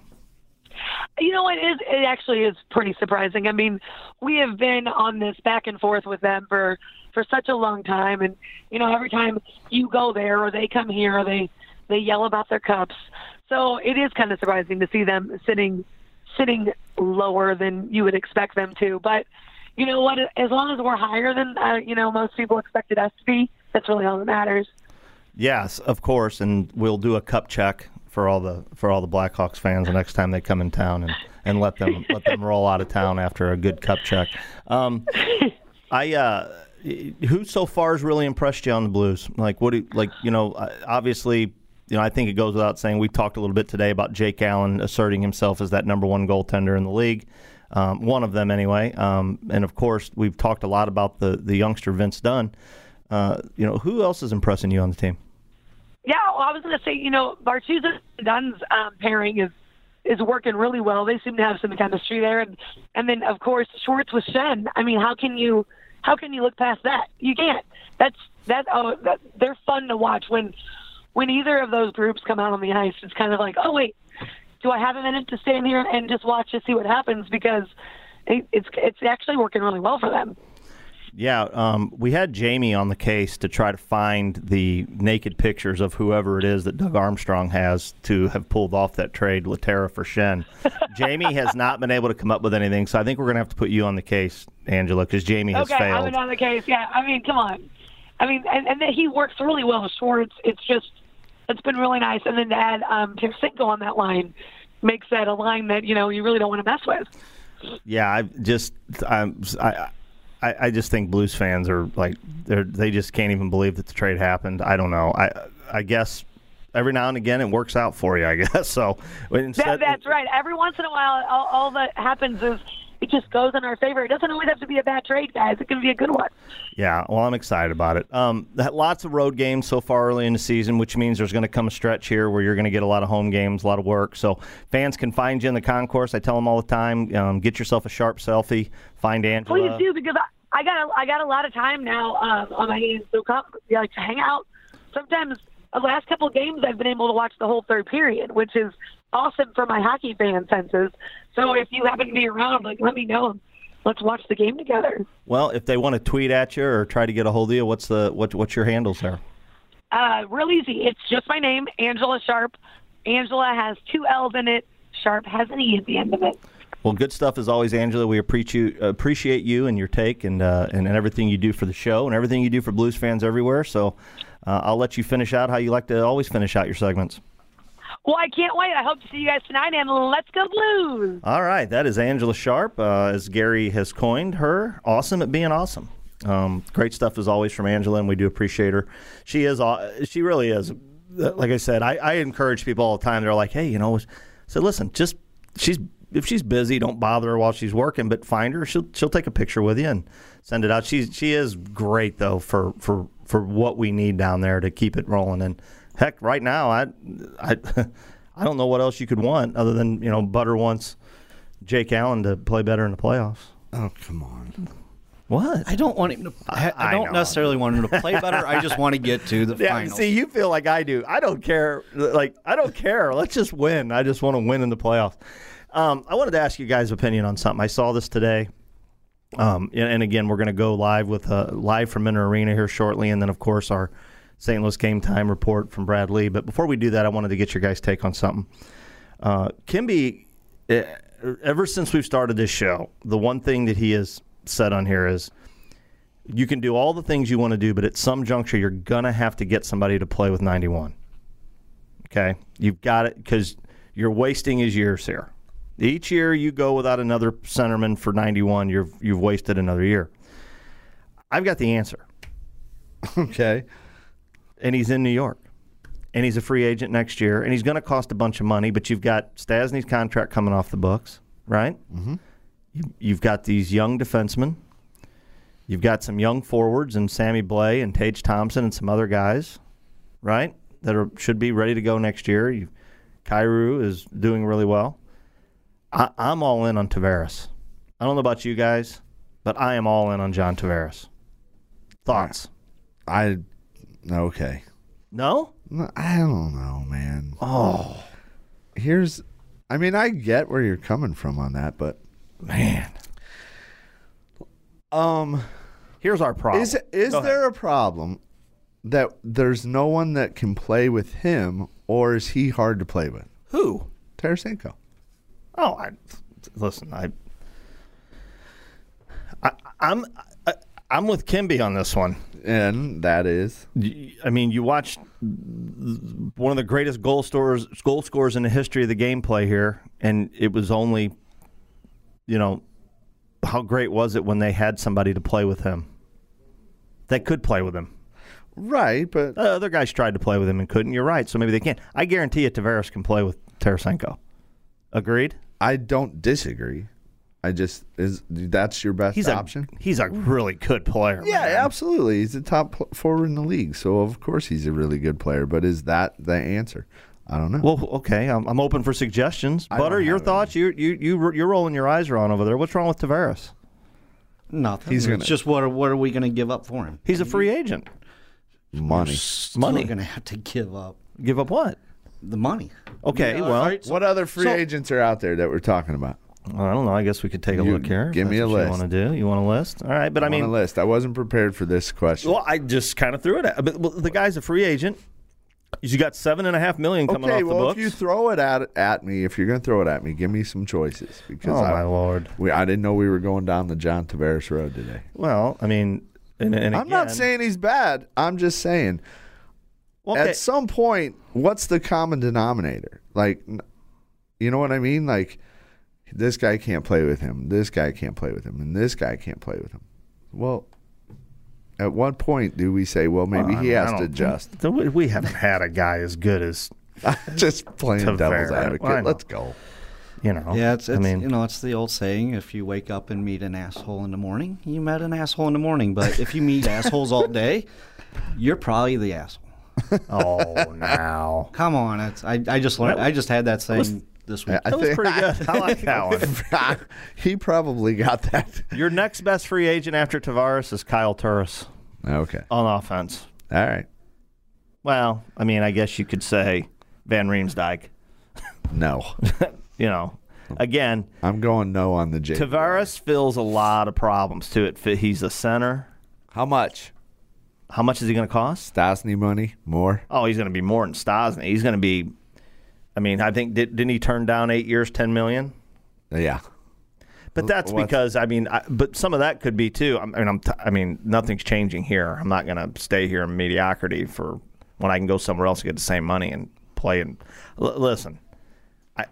You know, it is. It actually is pretty surprising. I mean, we have been on this back and forth with them for, for such a long time, and you know, every time you go there or they come here, they they yell about their cups. So it is kind of surprising to see them sitting sitting lower than you would expect them to. But you know what? As long as we're higher than uh, you know most people expected us to be, that's really all that matters. Yes, of course, and we'll do a cup check for all the for all the Blackhawks fans the next time they come in town, and, and let them let them roll out of town after a good cup check. Um, I uh, who so far has really impressed you on the Blues? Like what? Do, like you know, obviously, you know, I think it goes without saying. We talked a little bit today about Jake Allen asserting himself as that number one goaltender in the league. Um, one of them, anyway. Um, and, of course, we've talked a lot about the, the youngster Vince Dunn. Uh, you know, who else is impressing you on the team? Yeah, well, I was going to say, you know, Bartuza and Dunn's um, pairing is is working really well. They seem to have some chemistry there. And, and then, of course, Schwartz with Shen. I mean, how can you how can you look past that? You can't. That's that. Oh, that, they're fun to watch when when either of those groups come out on the ice. It's kind of like, oh wait, do I have a minute to stand here and just watch to see what happens? Because it, it's it's actually working really well for them. Yeah, um, we had Jamie on the case to try to find the naked pictures of whoever it is that Doug Armstrong has to have pulled off that trade, Laterra for Shen. Jamie has not been able to come up with anything, so I think we're going to have to put you on the case, Angela, because Jamie has okay, failed. Okay, I'm on the case. Yeah, I mean, come on. I mean, and, and then he works really well with Schwartz. It's just, it's been really nice. And then to add um, Tarasenko on that line makes that a line that, you know, you really don't want to mess with. Yeah, I just, I'm, I, I, I just think Blues fans are like, they they just can't even believe that the trade happened. I don't know. I, I guess every now and again it works out for you, I guess. So instead, that, that's right. Every once in a while, all, all that happens is it just goes in our favor. It doesn't always have to be a bad trade, guys. It can be a good one. Yeah, well, I'm excited about it. Um, lots of road games so far early in the season, which means there's going to come a stretch here where you're going to get a lot of home games, a lot of work. So fans can find you in the concourse. I tell them all the time, um, get yourself a sharp selfie. Find Angela. Please do, because I, I got a, I got a lot of time now um, on my hands. So come, like, to hang out. Sometimes the last couple of games I've been able to watch the whole third period, which is awesome for my hockey fan senses. So if you happen to be around, like, let me know. Let's watch the game together. Well, if they want to tweet at you or try to get a hold of you, what's the what, what's your handles there? Uh, real easy. It's just my name, Angela Sharp. Angela has two L's in it. Sharp has an E at the end of it. Well, good stuff as always, Angela. We appreciate you, appreciate you and your take and, uh, and and everything you do for the show and everything you do for Blues fans everywhere. So uh, I'll let you finish out how you like to always finish out your segments. Well, I can't wait. I hope to see you guys tonight, and let's go Blues. All right. That is Angela Sharp, uh, as Gary has coined her, awesome at being awesome. Um, great stuff as always from Angela, and we do appreciate her. She is. She really is. Like I said, I, I encourage people all the time. They're like, hey, you know, I said, listen, just she's if she's busy, don't bother her while she's working, but find her. She'll she'll take a picture with you and send it out. She's she is great though for for for what we need down there to keep it rolling. And heck, right now, I, I, I don't know what else you could want other than, you know, Butter wants Jake Allen to play better in the playoffs. Oh, come on. What? I don't want him to. I, I don't I necessarily want him to play better. I just want to get to the yeah, finals. See, you feel like I do. I don't care. Like I don't care. Let's just win. I just want to win in the playoffs. Um, I wanted to ask you guys' opinion on something. I saw this today. Um, and, and again, we're going to go live with uh, live from Minter Arena here shortly, and then of course our Saint Louis Game Time report from Brad Lee. But before we do that, I wanted to get your guys' take on something. Uh, Kimby, ever since we've started this show, the one thing that he has said on here is you can do all the things you want to do, but at some juncture, you're going to have to get somebody to play with ninety-one. Okay? You've got it because you're wasting his years here. Each year you go without another centerman for ninety-one, you've, you've wasted another year. I've got the answer. Okay. And he's in New York. And he's a free agent next year. And he's going to cost a bunch of money, but you've got Stasny's contract coming off the books, right? Mm-hmm. You, you've got these young defensemen. You've got some young forwards and Sammy Blais and Tage Thompson and some other guys, right, that are, should be ready to go next year. You, Kyrou is doing really well. I, I'm all in on Tavares. I don't know about you guys, but I am all in on John Tavares. Thoughts? I... Okay. No? I don't know, man. Oh. Here's, I mean, I get where you're coming from on that, but man. Um, here's our problem. Is is Go there ahead. a problem that there's no one that can play with him, or is he hard to play with? Who? Tarasenko. Oh, I listen, I, I I'm I, I'm with Kimby on this one. And that is, I mean, you watched one of the greatest goal scorers, goal scorers in the history of the gameplay here, and it was only, you know, how great was it when they had somebody to play with him that could play with him? Right, but uh, other guys tried to play with him and couldn't. You're right, so maybe they can't. I guarantee you, Tavares can play with Tarasenko. Agreed? I don't disagree. I just is that's your best He's option. A, he's a really good player. Yeah, man. absolutely. He's the top pl- forward in the league, so of course he's a really good player. But is that the answer? I don't know. Well, okay, I'm, I'm open for suggestions. I Butter, don't your have thoughts? You you you you're rolling your eyes around over there. What's wrong with Tavares? Nothing. He's it's gonna- just what are, what are we going to give up for him? He's a free agent. Money. Money. We're going to have to give up Give up what? the money. Okay, Yeah, well, all right, so- What other free so- agents are out there that we're talking about? I don't know. I guess we could take a You look here. give if me that's a what list. You want to do? You want a list? All right, but I On mean, a list. I wasn't prepared for this question. well, I just kind of threw it at. But well, the guy's a free agent. You got seven and a half million coming okay, off well, the books. if you throw it at at me, if you're going to throw it at me, give me some choices because oh I, my lord! we I didn't know we were going down the John Tavares road today. Well, I mean, and, and I'm not again- saying he's bad. I'm just saying Okay. at some point, what's the common denominator? Like, n- you know what I mean? Like, this guy can't play with him. This guy can't play with him, and this guy can't play with him. Well, at what point do we say, well, maybe Well, he I has to don't- adjust? We we haven't had a guy as good as Just playing Tavares. devil's Well, I advocate. know. Let's go. you know. Yeah, it's, it's I mean, you know, it's the old saying: if you wake up and meet an asshole in the morning, you met an asshole in the morning. But if you meet assholes all day, you're probably the asshole. oh, now Come on, it's, I I just learned. I just had that saying this week. I that was think- pretty good. I like that one. He probably got that. Your next best free agent after Tavares is Kyle Turris Okay. on offense. All right. Well, I mean, I guess you could say Van Riemsdyk. No. You know, again, I'm going no on the J. Tavares fills a lot of problems to it. He's a center. How much? How much is he going to cost? Stasny money? More? Oh, he's going to be more than Stasny. He's going to be. I mean, I think did, didn't he turn down eight years, ten million? Yeah. But that's What? because I mean, I, but some of that could be too. I mean, I'm t- I mean, nothing's changing here. I'm not going to stay here in mediocrity for when I can go somewhere else and get the same money and play. And l- listen, I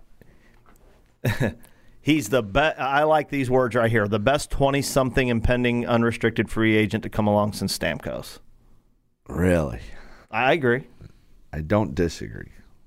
he's the best. I like these words right here. The best twenty-something impending unrestricted free agent to come along since Stamkos. Really? I agree. I don't disagree.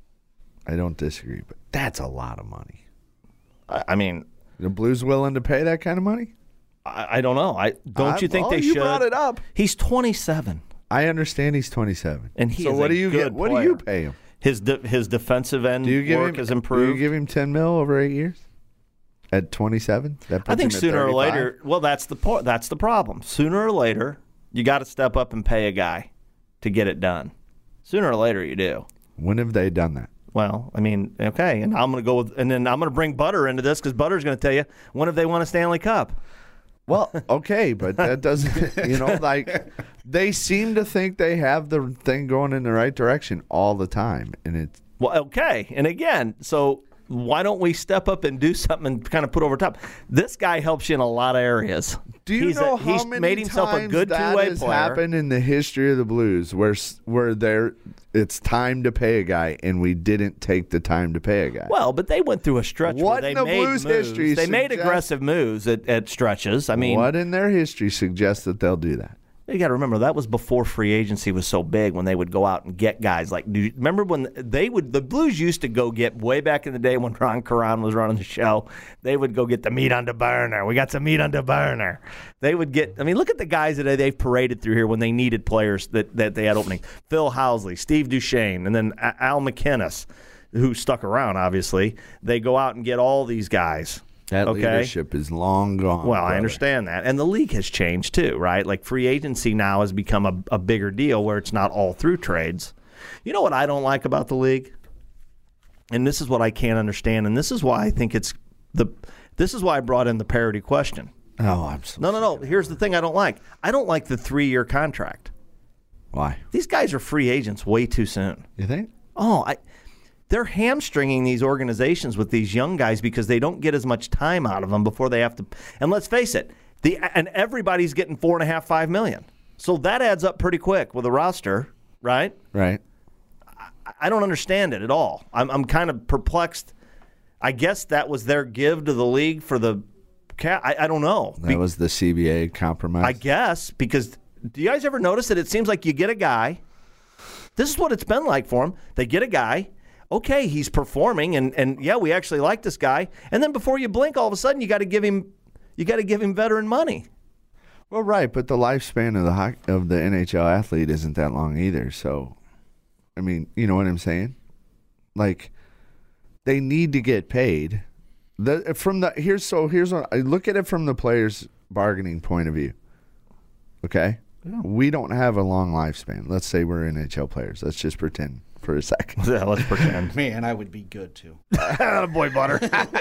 I don't disagree, but that's a lot of money. I, I mean, The Blues willing to pay that kind of money? I, I don't know. I don't I- you think well, they you should? brought it up. He's twenty-seven. I understand he's twenty-seven. And he so is what a do you good get? What do player. you pay him? His de- his defensive end Do you give work him? has Do improved. you give him ten mil over eight years? At twenty-seven, that puts I think him at sooner or thirty-five? later. Well, that's the po- that's the problem. Sooner or later, you got to step up and pay a guy to get it done. Sooner or later, you do. When have they done that? Well, I mean, okay, and I'm going to go with, and then I'm going to bring Butter into this because Butter's going to tell you when have they won a Stanley Cup. Well, okay, but that doesn't, you know, like they seem to think they have the thing going in the right direction all the time, and it's Well, okay, and again, so why don't we step up and do something and kind of put over top? This guy helps you in a lot of areas. Do you he's know a, how he's many made himself times a good that two-way has player. happened in the history of the Blues, where s- where there it's time to pay a guy, and we didn't take the time to pay a guy? Well, but they went through a stretch What where they in the made Blues moves. history They made suggests- aggressive moves at, at stretches. I mean, what in their history suggests that they'll do that? you got to remember that was before free agency was so big when they would go out and get guys like. Do you remember when they would? The Blues used to go get way back in the day when Ron Caron was running the show. They would go get the meat on the burner. We got some meat on the burner. They would get. I mean, look at the guys that they've paraded through here when they needed players that, that they had opening. Phil Housley, Steve Duchesne, and then Al McInnes, who stuck around. Obviously, they go out and get all these guys. That okay? leadership is long gone. Well, I brother. understand that. And the league has changed too, right? Like free agency now has become a, a bigger deal where it's not all through trades. You know what I don't like about the league? And this is what I can't understand, and this is why I think it's the this is why I brought in the parity question. Oh, I'm so No, no, no. Here's the thing I don't like. I don't like the three-year contract. Why? These guys are free agents way too soon. You think? Oh, I they're hamstringing these organizations with these young guys because they don't get as much time out of them before they have to. And let's face it, the and everybody's getting four and a half, five million. So that adds up pretty quick with a roster, right? Right. I, I don't understand it at all. I'm I'm kind of perplexed. I guess that was their give to the league for the cap. I, I don't know. That was the C B A compromise. I guess because do you guys ever notice that it seems like you get a guy? This is what it's been like for them. They get a guy. Okay, he's performing, and, and yeah, we actually like this guy. And then before you blink, all of a sudden, you got to give him you got to give him veteran money. Well, right, but the lifespan of the hockey, of the N H L athlete isn't that long either. So, I mean, you know what I'm saying? Like, they need to get paid. The from the here's so here's what I look at it from the players' bargaining point of view. Okay, yeah. We don't have a long lifespan. Let's say we're N H L players. Let's just pretend for a second. Yeah, let's pretend. Man, I would be good too. Boy, butter.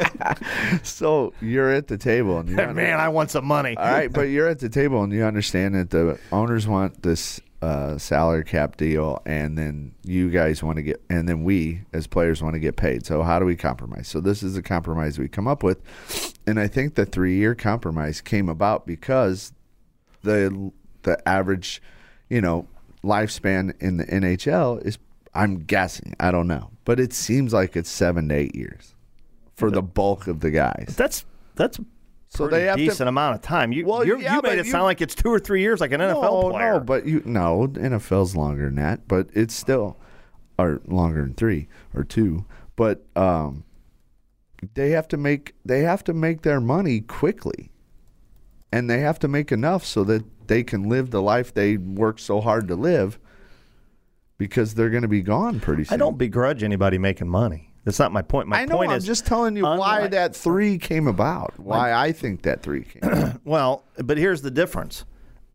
So you're at the table, and you man, I want some money. All right, but you're at the table, and you understand that the owners want this uh, salary cap deal, and then you guys want to get, and then we as players want to get paid. So how do we compromise? So this is the compromise we come up with, and I think the three-year compromise came about because the the average, you know, lifespan in the N H L is, I'm guessing, I don't know, but it seems like it's seven to eight years for the bulk of the guys. That's that's. So Pretty they have decent to, amount of time. You, well, you're, yeah, you made it you, sound like it's two or three years, like an N F L no, player. No, but you no N F L's longer than that, but it's still, or longer than three or two. But um, they have to make they have to make their money quickly, and they have to make enough so that they can live the life they work so hard to live. Because they're going to be gone pretty soon. I don't begrudge anybody making money. That's not my point. My I know. point I'm is just telling you unlike, why that three came about. Why I think that three came about. Well, but here's the difference.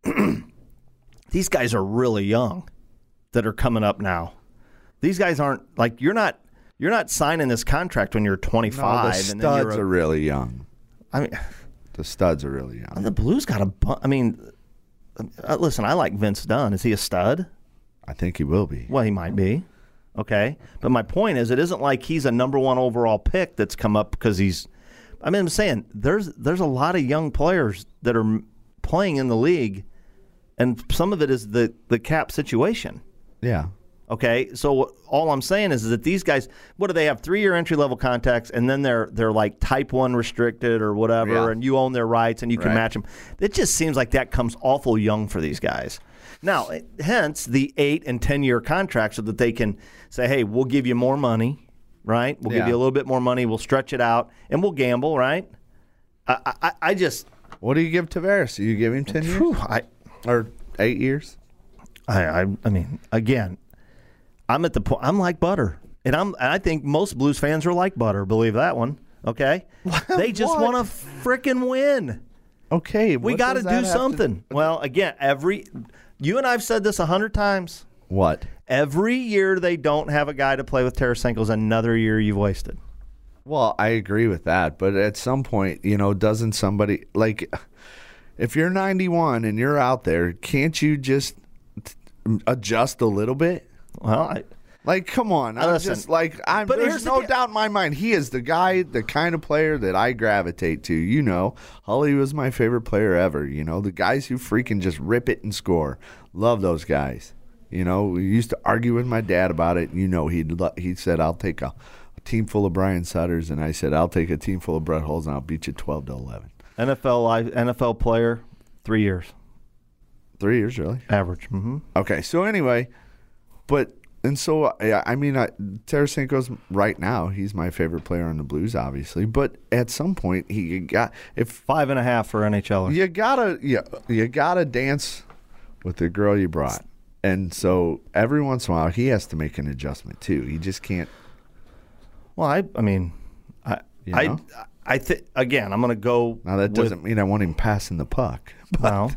These guys are really young that are coming up now. These guys aren't like you're not you're not signing this contract when you're twenty-five. No, the studs and then you're a, are really young. I mean, the studs are really young. The Blues got a. Bu- I mean, uh, listen. I like Vince Dunn. Is he a stud? I think he will be. Well, he might be. Okay. But my point is, it isn't like he's a number one overall pick that's come up because he's – I mean, I'm saying there's there's a lot of young players that are playing in the league, and some of it is the, the cap situation. Yeah. Okay? So all I'm saying is, is that these guys – what do they have? Three-year entry-level contracts, and then they're they're like type one restricted or whatever, Yeah. and you own their rights and you can Right. match them. It just seems like that comes awful young for these guys. Now, hence the eight and ten year contract, so that they can say, "Hey, we'll give you more money, right? We'll Yeah. give you a little bit more money. We'll stretch it out, and we'll gamble, right?" I, I, I just. What do you give Tavares? Do you give him ten years Whew, I, or eight years? I, I, I mean, again, I'm at the point. I'm like butter, and I'm. I think most Blues fans are like butter. Believe that one, okay? They just What? want to frickin' win. Okay, We what got to does that do have something. Well, again, every. You and I've said this a hundred times. What? Every year they don't have a guy to play with Tarasenko is another year you've wasted. Well, I agree with that, but at some point, you know, doesn't somebody like if you're ninety-one and you're out there, can't you just t- adjust a little bit? Well, I, like, come on, I'm Listen, just like I'm. but here's There's the no deal. doubt in my mind he is the guy, the kind of player that I gravitate to. You know, Hully was my favorite player ever. You know, the guys who freaking just rip it and score. Love those guys. You know, we used to argue with my dad about it. You know, he'd he said, "I'll take a, a team full of Brian Sutters," and I said, "I'll take a team full of Brett Hulls, and I'll beat you twelve to eleven." N F L life, N F L player, three years Three years, really? average. Mm-hmm. Okay, so anyway, but and so yeah, I mean, I, Tarasenko's right now. He's my favorite player on the Blues, obviously. But at some point, he got if Five and a half for N H L ers. you gotta you, you gotta dance with the girl you brought, and so every once in a while he has to make an adjustment too. He just can't. Well, I, I mean, I, You I, know? I think again. I'm going to go. Now that with- doesn't mean I want him passing the puck. Well,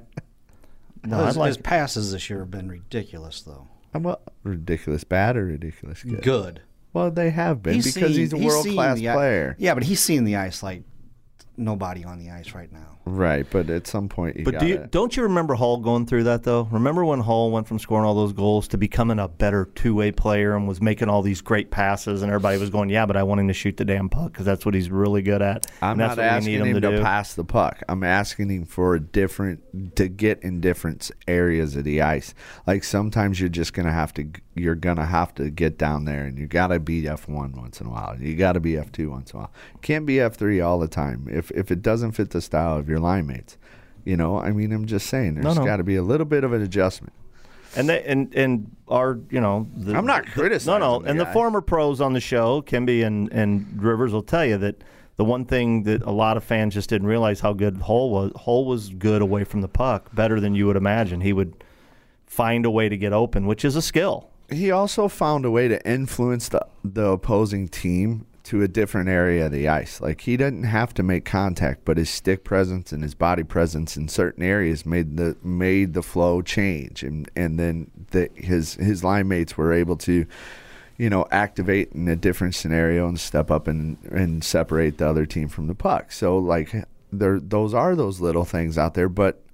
no, his, I'd like his passes this year have been ridiculous, though. I'm a ridiculous bad or ridiculous good. Good. Well, they have been because seen- he's a world seen class the i- player. Yeah, but he's seeing the ice like nobody on the ice right now. Right, but at some point you But do you, gotta- don't you remember Hull going through that, though? Remember when Hull went from scoring all those goals to becoming a better two-way player and was making all these great passes, and everybody was going, yeah, but I want him to shoot the damn puck because that's what he's really good at. I'm and that's not what asking we need him, him to, to do. pass the puck. I'm asking him for a different to get in different areas of the ice. Like sometimes you're just gonna have to you're gonna have to get down there, and you gotta be F one once in a while. You gotta be F two once in a while. You can't be F three all the time if if it doesn't fit the style of your line mates. You know, I mean, I'm just saying there's No, no. got to be a little bit of an adjustment. And they, and and our you know I'm not the- criticizing no no the and guy. the former pros on the show, Kimby and and Rivers will tell you that the one thing that a lot of fans just didn't realize how good Hull was. Hull was good away from the puck, better than you would imagine. He would find a way to get open, which is a skill. He also found a way to influence the, the opposing team to a different area of the ice. Like, he didn't have to make contact, but his stick presence and his body presence in certain areas made the made the flow change, and and then the, his his line mates were able to, you know, activate in a different scenario and step up and and separate the other team from the puck. So, like, there those are those little things out there, but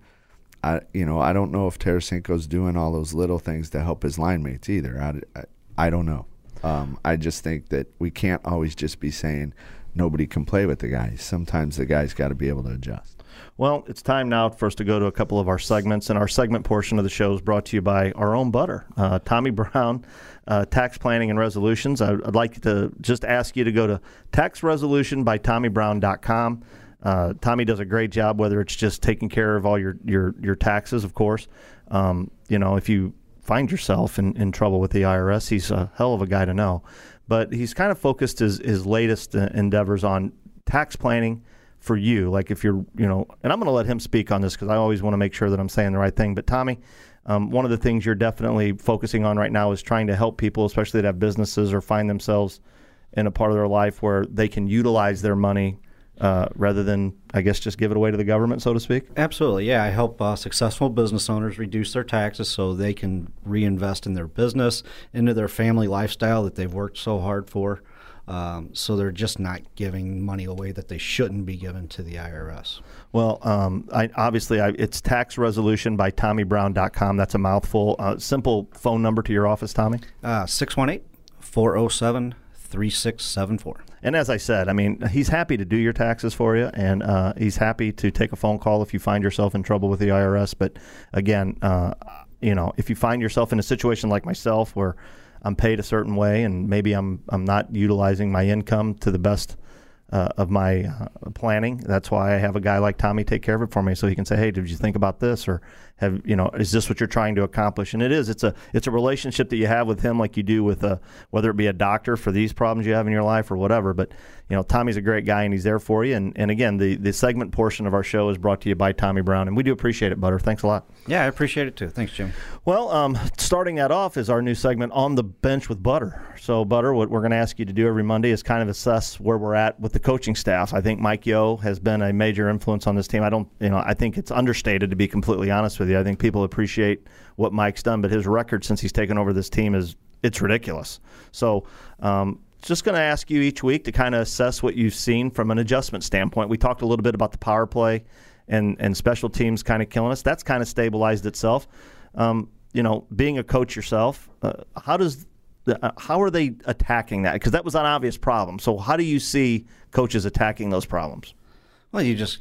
I you know I don't know if Tarasenko's doing all those little things to help his line mates either. I, I, I don't know. Um, I just think that we can't always just be saying nobody can play with the guys. Sometimes the guys got to be able to adjust. Well, it's time now for us to go to a couple of our segments, and our segment portion of the show is brought to you by our own butter, uh, Tommy Brown, uh, Tax Planning and Resolutions. I, I'd like to just ask you to go to tax resolution by tommy brown dot com. Uh, Tommy does a great job, whether it's just taking care of all your, your, your taxes, of course. Um, you know, if you find yourself in, in trouble with the I R S, he's a hell of a guy to know. But he's kind of focused his, his latest endeavors on tax planning for you. Like, if you're, you know, and I'm going to let him speak on this because I always want to make sure that I'm saying the right thing. But Tommy, um, one of the things you're definitely focusing on right now is trying to help people, especially that have businesses or find themselves in a part of their life where they can utilize their money Uh, rather than, I guess, just give it away to the government, so to speak? Absolutely, yeah. I help uh, successful business owners reduce their taxes so they can reinvest in their business, into their family lifestyle that they've worked so hard for. Um, so they're just not giving money away that they shouldn't be given to the I R S. Well, um, I, obviously, I, it's tax resolution by tommy brown dot com. That's a mouthful. Uh, simple phone number to your office, Tommy? Uh, six one eight, four oh seven, three six seven four. And as I said, I mean, he's happy to do your taxes for you, and uh, he's happy to take a phone call if you find yourself in trouble with the I R S. But again, uh, you know, if you find yourself in a situation like myself where I'm paid a certain way and maybe I'm I'm not utilizing my income to the best uh, of my uh, planning, that's why I have a guy like Tommy take care of it for me, so he can say, hey, did you think about this? Or have, you know, is this what you're trying to accomplish? And it is. It's a it's a relationship that you have with him like you do with a, whether it be a doctor for these problems you have in your life or whatever. But, you know, Tommy's a great guy and he's there for you. And, and again, the, the segment portion of our show is brought to you by Tommy Brown. And we do appreciate it, Butter. Thanks a lot. Yeah, I appreciate it too. Thanks, Jim. Well, um, starting that off is our new segment, On the Bench with Butter. So, Butter, what we're going to ask you to do every Monday is kind of assess where we're at with the coaching staff. I think Mike Yeo has been a major influence on this team. I don't, you know, I think it's understated, to be completely honest with you. I think people appreciate what Mike's done, but his record since he's taken over this team is, it's ridiculous. So, um, just going to ask you each week to kind of assess what you've seen from an adjustment standpoint. We talked a little bit about the power play and, and special teams kind of killing us. That's kind of stabilized itself. Um, you know, being a coach yourself, uh, how does the, uh, how are they attacking that? Because that was an obvious problem. So how do you see coaches attacking those problems? Well, you just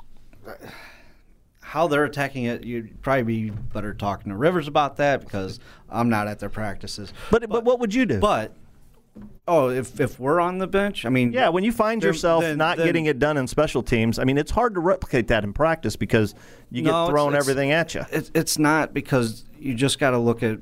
how they're attacking it. You'd probably be better talking to Rivers about that because I'm not at their practices. But but, but what would you do? But oh, if if we're on the bench, I mean, yeah, when you find then, yourself then, not then, getting it done in special teams, I mean, it's hard to replicate that in practice because you get no, thrown it's, it's, everything at you. It's it's not, because you just got to look at.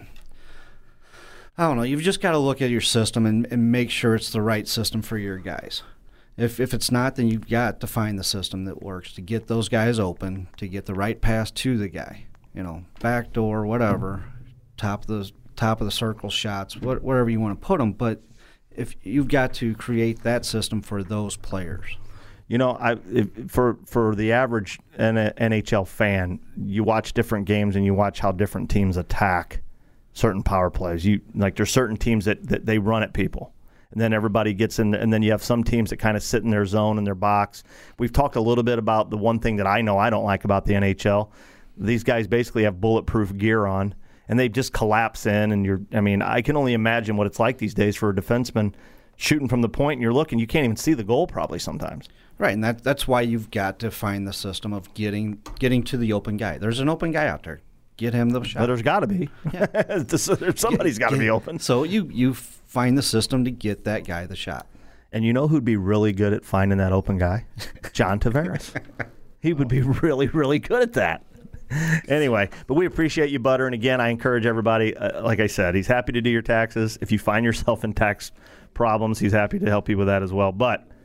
I don't know. You've just got to look at your system and, and make sure it's the right system for your guys. If if it's not, then you've got to find the system that works to get those guys open, to get the right pass to the guy. You know, back door, whatever, top of the top of the circle shots, what, wherever you want to put them. But if you've got to create that system for those players. You know, I if, for for the average N H L fan, you watch different games and you watch how different teams attack certain power plays. You like there's certain teams that, that they run at people. And then everybody gets in, and then you have some teams that kind of sit in their zone, in their box. We've talked a little bit about the one thing that I know I don't like about the N H L. These guys basically have bulletproof gear on, and they just collapse in. And you're, I mean, I can only imagine what it's like these days for a defenseman shooting from the point, and you're looking, you can't even see the goal probably sometimes. Right, and that that's why you've got to find the system of getting getting to the open guy. There's an open guy out there. Get him the shot. But there's got to be. Yeah. Somebody's got to be open. So you you find the system to get that guy the shot. And you know who'd be really good at finding that open guy? John Tavares. He would be really, really good at that. Anyway, but we appreciate you, Butter. And again, I encourage everybody, uh, like I said, he's happy to do your taxes. If you find yourself in tax problems, he's happy to help you with that as well. But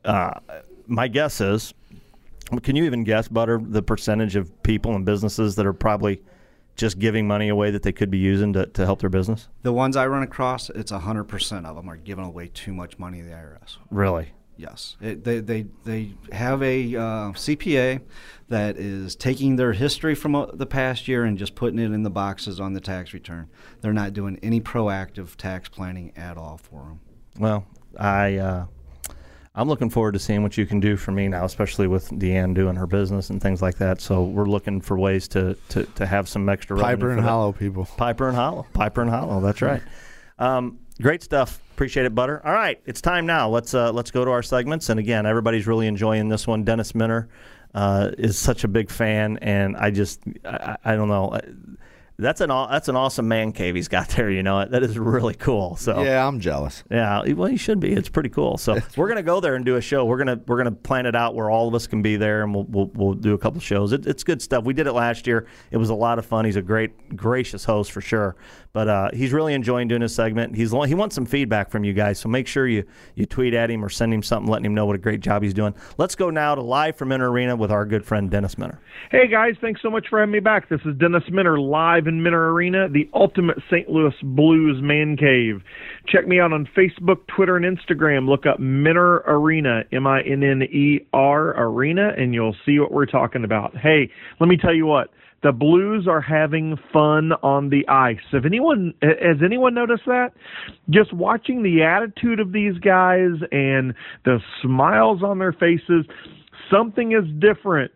uh, my guess is, can you even guess, Butter, the percentage of people and businesses that are probably just giving money away that they could be using to, to help their business? The ones I run across, it's one hundred percent of them are giving away too much money to the I R S. Really? Yes. It, they, they, they have a uh, C P A that is taking their history from uh, the past year and just putting it in the boxes on the tax return. They're not doing any proactive tax planning at all for them. Well, I, uh, I'm looking forward to seeing what you can do for me now, especially with Deanne doing her business and things like that. So we're looking for ways to, to, to have some extra revenue. Piper and Hollow, people. Piper and Hollow. Piper and Hollow. That's right. Um, great stuff. Appreciate it, Butter. All right, it's time now. Let's uh, let's go to our segments. And again, everybody's really enjoying this one. Dennis Minner uh, is such a big fan, and I just I, I don't know. That's an that's an awesome man cave he's got there. You know, that is really cool. So yeah, I'm jealous. Yeah, well, you should be. It's pretty cool. So we're gonna go there and do a show. We're gonna we're gonna plan it out where all of us can be there, and we'll we'll, we'll do a couple shows. It, it's good stuff. We did it last year. It was a lot of fun. He's a great gracious host for sure. But uh, he's really enjoying doing his segment. He's he wants some feedback from you guys, so make sure you you tweet at him or send him something, letting him know what a great job he's doing. Let's go now to live from Minner Arena with our good friend Dennis Minner. Hey guys, thanks so much for having me back. This is Dennis Minner live in Minner Arena, the ultimate Saint Louis Blues man cave. Check me out on Facebook, Twitter, and Instagram. Look up Minner Arena, M I N N E R Arena, and you'll see what we're talking about. Hey, let me tell you what. The Blues are having fun on the ice. If anyone has anyone noticed that? Just watching the attitude of these guys and the smiles on their faces, something is different.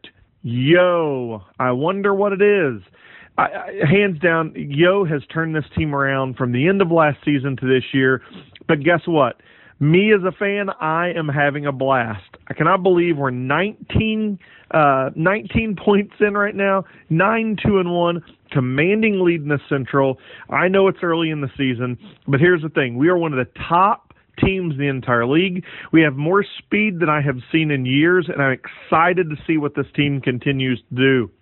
Yo, I wonder what it is. I, I, hands down, Yo has turned this team around from the end of last season to this year. But guess what? Me as a fan, I am having a blast. I cannot believe we're nineteen, uh, nineteen points in right now, nine two and one, commanding lead in the Central. I know it's early in the season, but here's the thing: we are one of the top teams in the entire league. We have more speed than I have seen in years, and I'm excited to see what this team continues to do.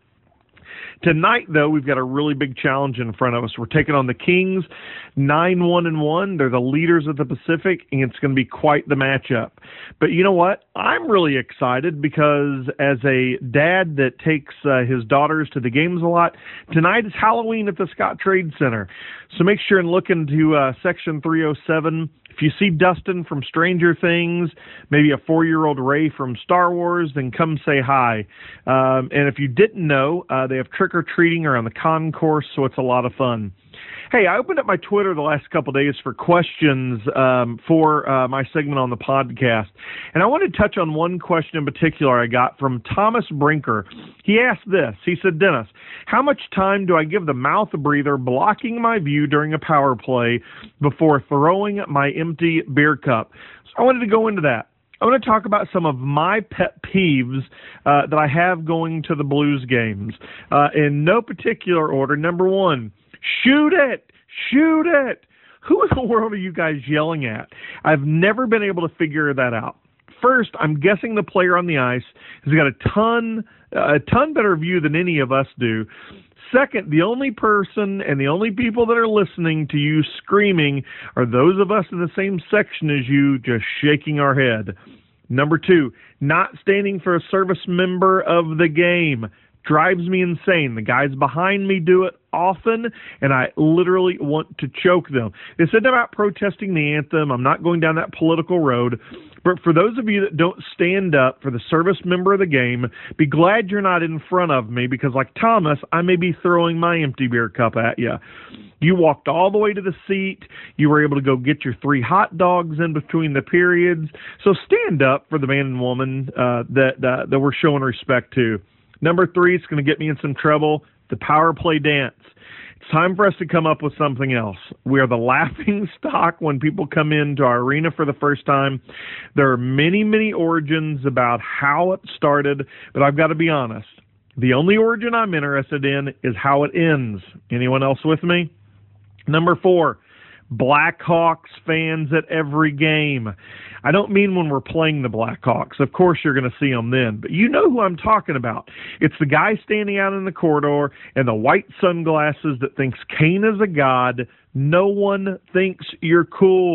Tonight, though, we've got a really big challenge in front of us. We're taking on the Kings, nine one and one. They're the leaders of the Pacific, and it's going to be quite the matchup. But you know what? I'm really excited because as a dad that takes uh, his daughters to the games a lot, tonight is Halloween at the Scott Trade Center. So make sure and look into uh, Section three oh seven. If you see Dustin from Stranger Things, maybe a four-year-old Ray from Star Wars, then come say hi. Um, and if you didn't know, uh, they have trick-or-treating around the concourse, so it's a lot of fun. Hey, I opened up my Twitter the last couple of days for questions um, for uh, my segment on the podcast. And I want to touch on one question in particular I got from Thomas Brinker. He asked this. He said, Dennis, how much time do I give the mouth breather blocking my view during a power play before throwing my empty beer cup? So I wanted to go into that. I want to talk about some of my pet peeves uh, that I have going to the Blues games. Uh, in no particular order. Number one, shoot it! Shoot it! Who in the world are you guys yelling at? I've never been able to figure that out. First, I'm guessing the player on the ice has got a ton, a ton better view than any of us do. Second, the only person and the only people that are listening to you screaming are those of us in the same section as you, just shaking our head. Number two, not standing for a service member of the game. Drives me insane. The guys behind me do it often, and I literally want to choke them. This isn't about protesting the anthem. I'm not going down that political road. But for those of you that don't stand up for the service member of the game, be glad you're not in front of me because, like Thomas, I may be throwing my empty beer cup at you. You walked all the way to the seat. You were able to go get your three hot dogs in between the periods. So stand up for the man and woman uh, that, uh, that we're showing respect to. Number three, it's going to get me in some trouble, the power play dance. It's time for us to come up with something else. We are the laughing stock when people come into our arena for the first time. There are many, many origins about how it started, but I've got to be honest. The only origin I'm interested in is how it ends. Anyone else with me? Number four, Blackhawks fans at every game. I don't mean when we're playing the Blackhawks. Of course you're going to see them then. But you know who I'm talking about. It's the guy standing out in the corridor and the white sunglasses that thinks Kane is a god. No one thinks you're cool.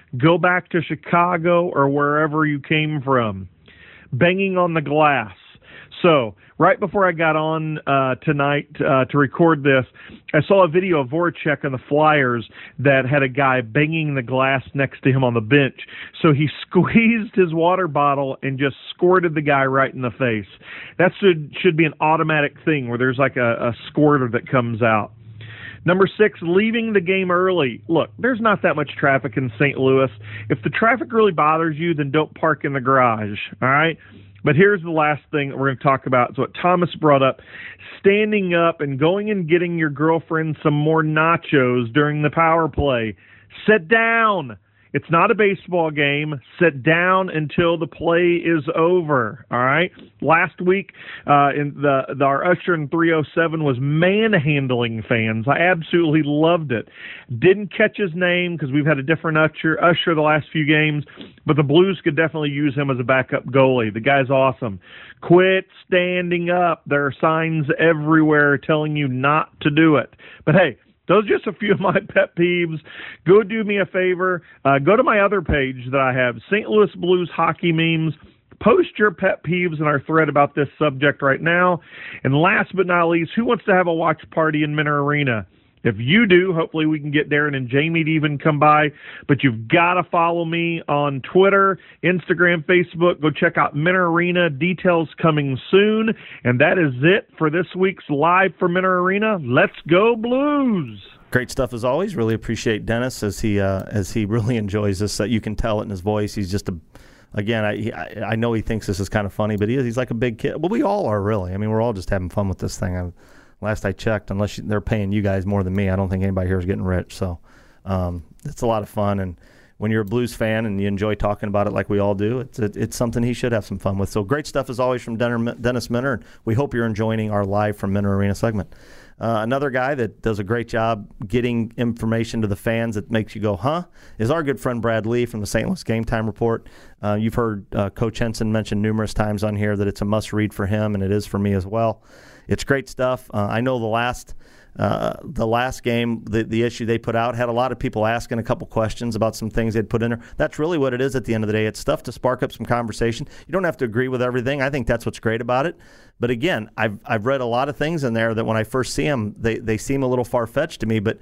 Go back to Chicago or wherever you came from. Banging on the glass. So, right before I got on uh, tonight uh, to record this, I saw a video of Voracek on the Flyers that had a guy banging the glass next to him on the bench. So he squeezed his water bottle and just squirted the guy right in the face. That should, should be an automatic thing where there's like a, a squirter that comes out. Number six, leaving the game early. Look, there's not that much traffic in Saint Louis. If the traffic really bothers you, then don't park in the garage, all right? But here's the last thing that we're going to talk about. It's what Thomas brought up, standing up and going and getting your girlfriend some more nachos during the power play. Sit down. It's not a baseball game. Sit down until the play is over, all right? Last week, uh, in the, the our Usher in three oh seven was manhandling fans. I absolutely loved it. Didn't catch his name because we've had a different Usher, Usher the last few games, but the Blues could definitely use him as a backup goalie. The guy's awesome. Quit standing up. There are signs everywhere telling you not to do it. But hey, those are just a few of my pet peeves. Go do me a favor. Uh, go to my other page that I have, Saint Louis Blues Hockey Memes. Post your pet peeves in our thread about this subject right now. And last but not least, who wants to have a watch party in Minter Arena? If you do, hopefully we can get Darren and Jamie to even come by. But you've got to follow me on Twitter, Instagram, Facebook. Go check out Minter Arena. Details coming soon. And that is it for this week's Live from Minter Arena. Let's go Blues! Great stuff as always. Really appreciate Dennis as he uh, as he really enjoys this. Uh, you can tell it in his voice. He's just a Again, I he, I know he thinks this is kind of funny, but he is. He's like a big kid. Well, we all are, really. I mean, we're all just having fun with this thing. I, last I checked, unless you, they're paying you guys more than me, I don't think anybody here is getting rich. So um, it's a lot of fun. And when you're a Blues fan and you enjoy talking about it like we all do, it's it, it's something he should have some fun with. So great stuff as always from Dennis Minter. And we hope you're enjoying our Live from Minter Arena segment. Uh, another guy that does a great job getting information to the fans that makes you go, huh, is our good friend Brad Lee from the Saint Louis Game Time Report. Uh, you've heard uh, Coach Henson mention numerous times on here that it's a must-read for him, and it is for me as well. It's great stuff. Uh, I know the last uh, the last game, the, the issue they put out, had a lot of people asking a couple questions about some things they'd put in there. That's really what it is at the end of the day. It's stuff to spark up some conversation. You don't have to agree with everything. I think that's what's great about it. But again, I've I've read a lot of things in there that when I first see them, they, they seem a little far-fetched to me, but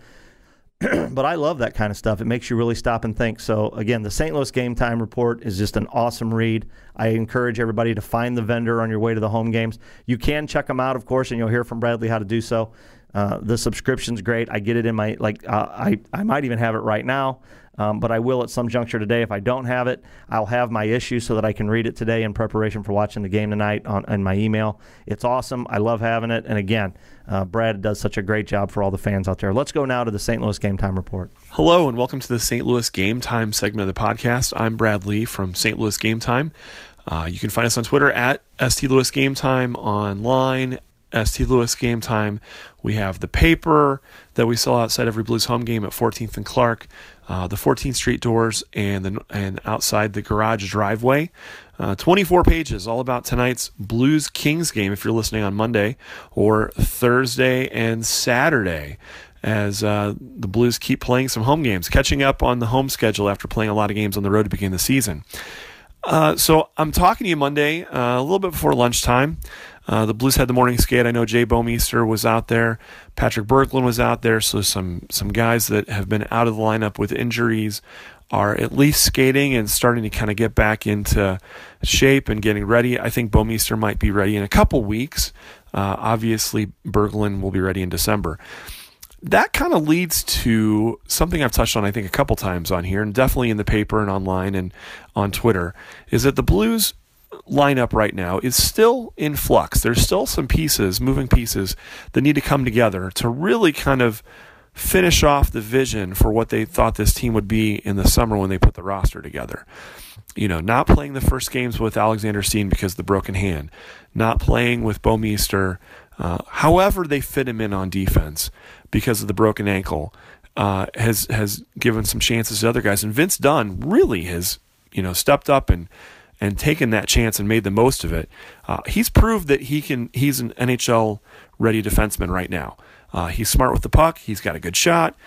but I love that kind of stuff. It makes you really stop and think. So, again, the Saint Louis Game Time Report is just an awesome read. I encourage everybody to find the vendor on your way to the home games. You can check them out, of course, and you'll hear from Bradley how to do so. Uh, the subscription's great. I get it in my, like, uh, I, I might even have it right now, um, but I will at some juncture today. If I don't have it, I'll have my issue so that I can read it today in preparation for watching the game tonight on in my email. It's awesome. I love having it. And again, uh, Brad does such a great job for all the fans out there. Let's go now to the Saint Louis Game Time Report. Hello, and welcome to the Saint Louis Game Time segment of the podcast. I'm Brad Lee from Saint Louis Game Time. Uh, you can find us on Twitter at S T Louis Game Time, online S T Louis Game Time. We have the paper that we sell outside every Blues home game at fourteenth and Clark, uh, the fourteenth Street doors, and the, and outside the garage driveway. Uh, twenty-four pages, all about tonight's Blues Kings game if you're listening on Monday, or Thursday and Saturday, as uh, the Blues keep playing some home games, catching up on the home schedule after playing a lot of games on the road to begin the season. Uh, so I'm talking to you Monday, uh, a little bit before lunchtime. Uh, the Blues had the morning skate. I know Jay Bouwmeester was out there. Patrick Berglund was out there. So some some guys that have been out of the lineup with injuries are at least skating and starting to kind of get back into shape and getting ready. I think Bouwmeester might be ready in a couple weeks. Uh, obviously, Berglund will be ready in December. That kind of leads to something I've touched on, I think, a couple times on here, and definitely in the paper and online and on Twitter, is that the Blues lineup right now is still in flux. There's still some pieces, moving pieces, that need to come together to really kind of finish off the vision for what they thought this team would be in the summer when they put the roster together. You know, not playing the first games with Alexander Steen because of the broken hand, not playing with Bouwmeester, uh, however they fit him in on defense because of the broken ankle, uh, has has given some chances to other guys. And Vince Dunn really has, you know, stepped up and and taken that chance and made the most of it. Uh, he's proved that he can. He's an N H L-ready defenseman right now. Uh, he's smart with the puck. He's got a good shot.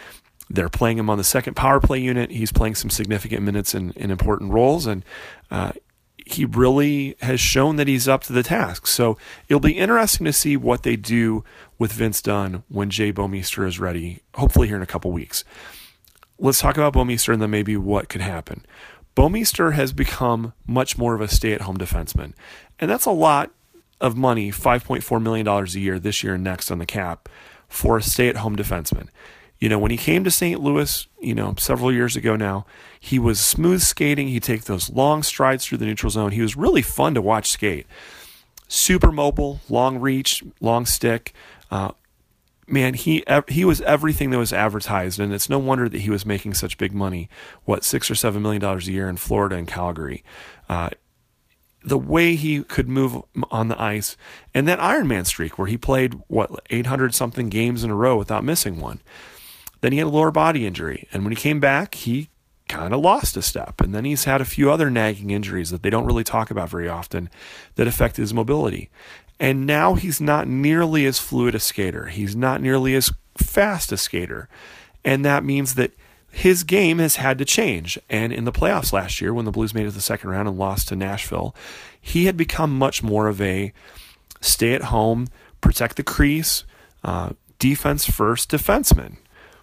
They're playing him on the second power play unit. He's playing some significant minutes in, in important roles, and uh, he really has shown that he's up to the task. So it'll be interesting to see what they do with Vince Dunn when Jay Bouwmeester is ready, hopefully here in a couple weeks. Let's talk about Bouwmeester and then maybe what could happen. Bouwmeester has become much more of a stay-at-home defenseman, and that's a lot of money, five point four million dollars a year this year and next on the cap for a stay-at-home defenseman. You know, when he came to Saint Louis, you know, several years ago now, he was smooth skating. He'd take those long strides through the neutral zone. He was really fun to watch skate. Super mobile, long reach, long stick. Uh, man, he he was everything that was advertised, and it's no wonder that he was making such big money. What, six or seven million dollars a year in Florida and Calgary. Uh, the way he could move on the ice, and that Ironman streak where he played, what, eight hundred something games in a row without missing one. Then he had a lower body injury, and when he came back, he kind of lost a step. And then he's had a few other nagging injuries that they don't really talk about very often that affect his mobility. And now he's not nearly as fluid a skater. He's not nearly as fast a skater. And that means that his game has had to change. And in the playoffs last year, when the Blues made it to the second round and lost to Nashville, he had become much more of a stay-at-home, protect the crease, uh, defense-first defenseman.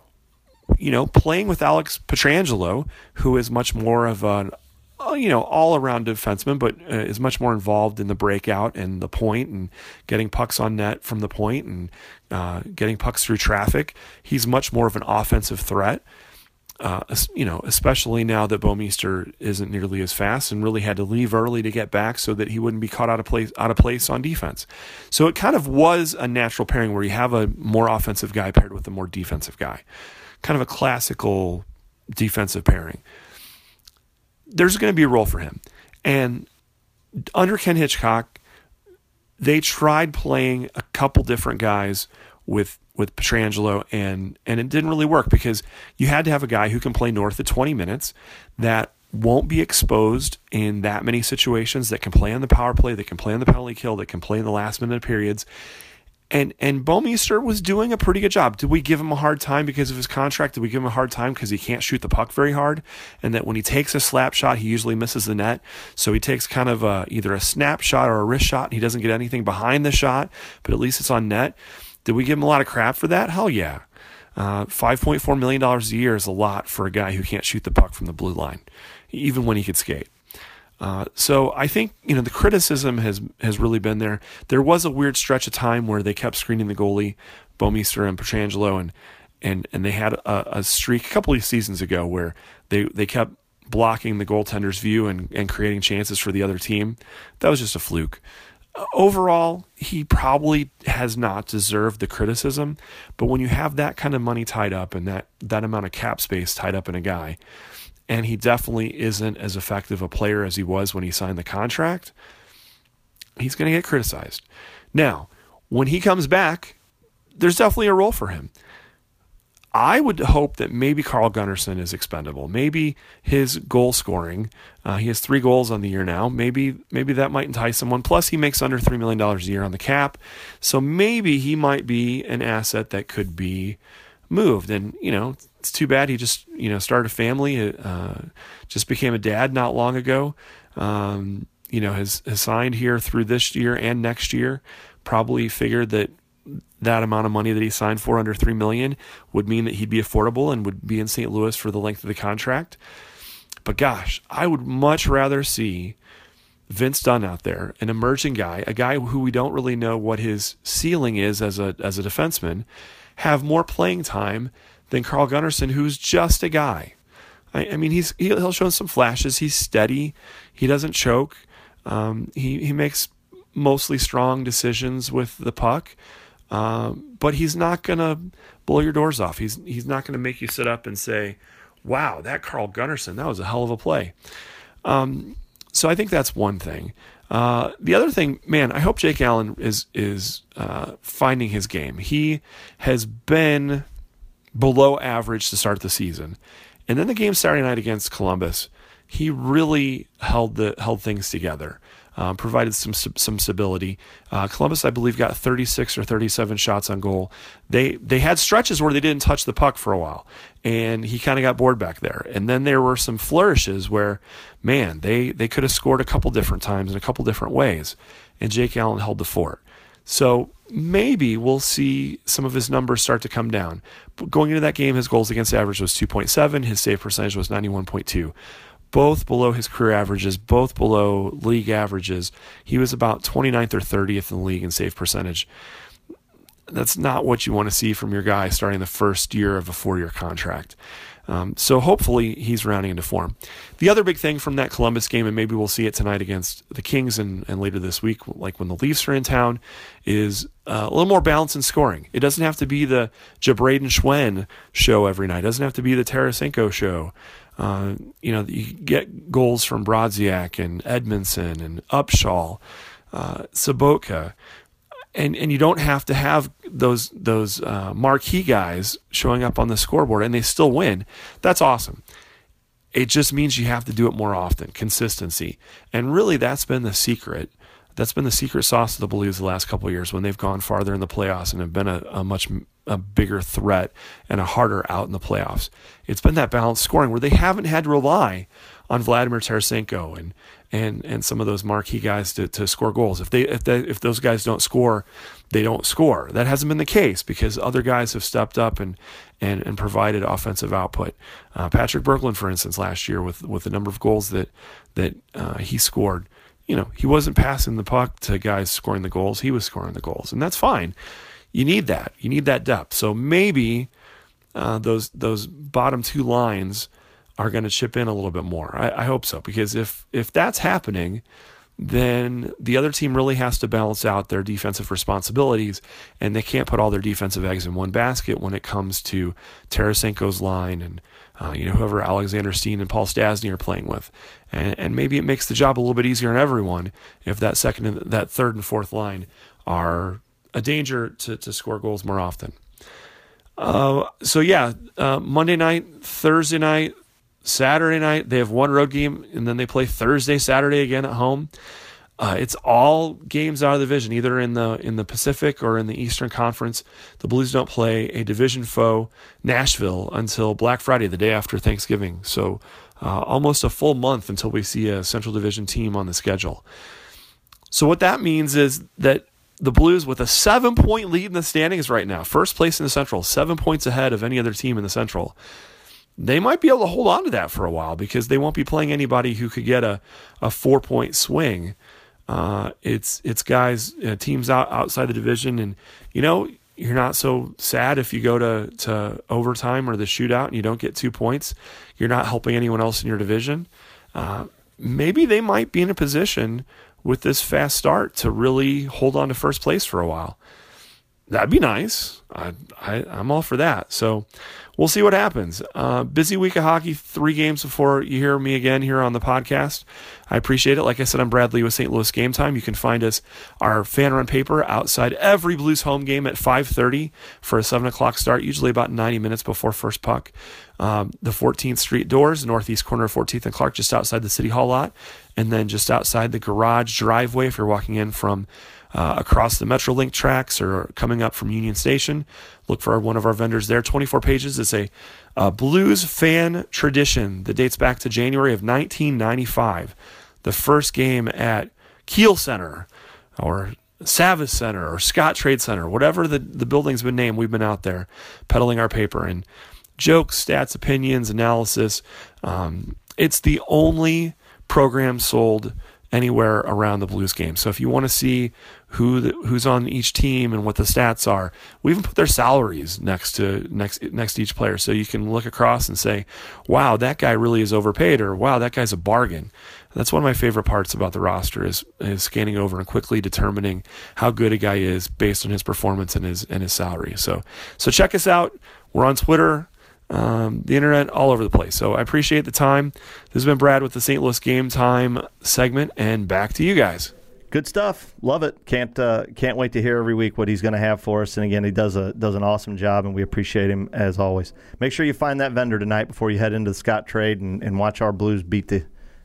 You know, playing with Alex Pietrangelo, who is much more of an, you know, all-around defenseman, but uh, is much more involved in the breakout and the point and getting pucks on net from the point and uh, getting pucks through traffic. He's much more of an offensive threat, uh, you know, especially now that Bouwmeester isn't nearly as fast and really had to leave early to get back so that he wouldn't be caught out of place, out of place on defense. So it kind of was a natural pairing where you have a more offensive guy paired with a more defensive guy. Kind of a classical defensive pairing. There's going to be a role for him. And under Ken Hitchcock, they tried playing a couple different guys with with Pietrangelo, and, and it didn't really work because you had to have a guy who can play north of twenty minutes that won't be exposed in that many situations, that can play on the power play, that can play on the penalty kill, that can play in the last minute periods. And and Bouwmeester was doing a pretty good job. Did we give him a hard time because of his contract? Did we give him a hard time because he can't shoot the puck very hard? And that when he takes a slap shot, he usually misses the net. So he takes kind of a, either a snap shot or a wrist shot, and he doesn't get anything behind the shot, but at least it's on net. Did we give him a lot of crap for that? Hell yeah. Uh, five point four million dollars a year is a lot for a guy who can't shoot the puck from the blue line, even when he could skate. Uh, so I think, you know, the criticism has has really been there. There was a weird stretch of time where they kept screening the goalie, Bouwmeester and Pietrangelo, and and and they had a, a streak a couple of seasons ago where they, they kept blocking the goaltender's view and, and creating chances for the other team. That was just a fluke. Uh, overall, he probably has not deserved the criticism, but when you have that kind of money tied up and that, that amount of cap space tied up in a guy, and he definitely isn't as effective a player as he was when he signed the contract, he's going to get criticized. Now, when he comes back, there's definitely a role for him. I would hope that maybe Carl Gunnarsson is expendable. Maybe his goal scoring, uh, he has three goals on the year now. Maybe maybe that might entice someone. Plus, he makes under three million dollars a year on the cap. So maybe he might be an asset that could be moved. And, you know, it's too bad he just, you know, started a family, uh, just became a dad not long ago. Um, you know, has, has signed here through this year and next year. Probably figured that that amount of money that he signed for, under three million dollars, would mean that he'd be affordable and would be in Saint Louis for the length of the contract. But gosh, I would much rather see Vince Dunn out there, an emerging guy, a guy who we don't really know what his ceiling is as a as a defenseman, have more playing time than Carl Gunnarsson, who's just a guy. I, I mean, he's he'll show some flashes. He's steady. He doesn't choke. Um, he he makes mostly strong decisions with the puck. Um, but he's not going to blow your doors off. He's he's not going to make you sit up and say, wow, that Carl Gunnarsson, that was a hell of a play. Um, so I think that's one thing. Uh, the other thing, man, I hope Jake Allen is is uh, finding his game. He has been below average to start the season. And then the game Saturday night against Columbus, he really held the held things together. um, provided some some stability. Uh, Columbus, I believe, got thirty-six or thirty-seven shots on goal. They they had stretches where they didn't touch the puck for a while, and he kind of got bored back there. And then there were some flourishes where, man, they, they could have scored a couple different times in a couple different ways, and Jake Allen held the fort. So maybe we'll see some of his numbers start to come down. But going into that game, his goals against average was two point seven. His save percentage was ninety-one point two. Both below his career averages, both below league averages. He was about twenty-ninth or thirtieth in the league in save percentage. That's not what you want to see from your guy starting the first year of a four-year contract. Um, so hopefully he's rounding into form. The other big thing from that Columbus game, and maybe we'll see it tonight against the Kings and, and later this week, like when the Leafs are in town, is uh, a little more balance in scoring. It doesn't have to be the Jabraden Schwen show every night. It doesn't have to be the Tarasenko show. Uh, you know, you get goals from Brodziak and Edmondson and Upshaw, uh, Sobotka. And and you don't have to have those those uh, marquee guys showing up on the scoreboard and they still win. That's awesome. It just means you have to do it more often, consistency. And really that's been the secret. That's been the secret sauce of the Blues the last couple of years when they've gone farther in the playoffs and have been a, a much a bigger threat and a harder out in the playoffs. It's been that balanced scoring where they haven't had to rely on Vladimir Tarasenko and and and some of those marquee guys to, to score goals. If they if they, if those guys don't score, they don't score. That hasn't been the case because other guys have stepped up and and, and provided offensive output. Uh, Patrick Berglund, for instance, last year with with the number of goals that that uh, he scored, you know, he wasn't passing the puck to guys scoring the goals. He was scoring the goals, and that's fine. You need that. You need that depth. So maybe uh, those those bottom two lines are going to chip in a little bit more. I, I hope so, because if if that's happening, then the other team really has to balance out their defensive responsibilities, and they can't put all their defensive eggs in one basket when it comes to Tarasenko's line and uh, you know whoever Alexander Steen and Paul Stastny are playing with, and, and maybe it makes the job a little bit easier on everyone if that second and that third and fourth line are a danger to, to score goals more often. Uh, so yeah, uh, Monday night, Thursday night, Saturday night, they have one road game, and then they play Thursday, Saturday again at home. Uh, it's all games out of the division, either in the in the Pacific or in the Eastern Conference. The Blues don't play a division foe, Nashville, until Black Friday, the day after Thanksgiving. So uh, almost a full month until we see a Central Division team on the schedule. So what that means is that the Blues, with a seven-point lead in the standings right now, first place in the Central, seven points ahead of any other team in the Central, they might be able to hold on to that for a while because they won't be playing anybody who could get a, a four-point swing. Uh, it's it's guys, uh, teams out, outside the division, and, you know, you're not so sad if you go to, to overtime or the shootout and you don't get two points. You're not helping anyone else in your division. Uh, maybe they might be in a position with this fast start to really hold on to first place for a while. That'd be nice. I, I, I'm all for that. So we'll see what happens. Uh, busy week of hockey, three games before you hear me again here on the podcast. I appreciate it. Like I said, I'm Brad Lee with Saint Louis Game Time. You can find us, our fan run paper, outside every Blues home game at five thirty for a seven o'clock start, usually about ninety minutes before first puck. Um, the fourteenth Street doors, northeast corner of fourteenth and Clark, just outside the City Hall lot, and then just outside the garage driveway if you're walking in from Uh, across the Metrolink tracks or coming up from Union Station. Look for one of our vendors there. twenty-four pages. It's a, a Blues fan tradition that dates back to January of nineteen ninety-five. The first game at Kiel Center or Savas Center or Scott Trade Center, whatever the, the building's been named, we've been out there peddling our paper and jokes, stats, opinions, analysis. Um, it's the only program sold anywhere around the Blues game. So if you want to see who the, who's on each team and what the stats are, we even put their salaries next to next next to each player, so you can look across and say, "Wow, that guy really is overpaid," or "Wow, that guy's a bargain." That's one of my favorite parts about the roster is is scanning over and quickly determining how good a guy is based on his performance and his and his salary. So so check us out. We're on Twitter. Um, the internet, all over the place. So I appreciate the time. This has been Brad with the Saint Louis Game Time segment, and back to you guys. Good stuff. Love it. Can't uh, can't wait to hear every week what he's going to have for us. And again, he does a does an awesome job, and we appreciate him as always. Make sure you find that vendor tonight before you head into the Scott Trade and, and watch our Blues beat the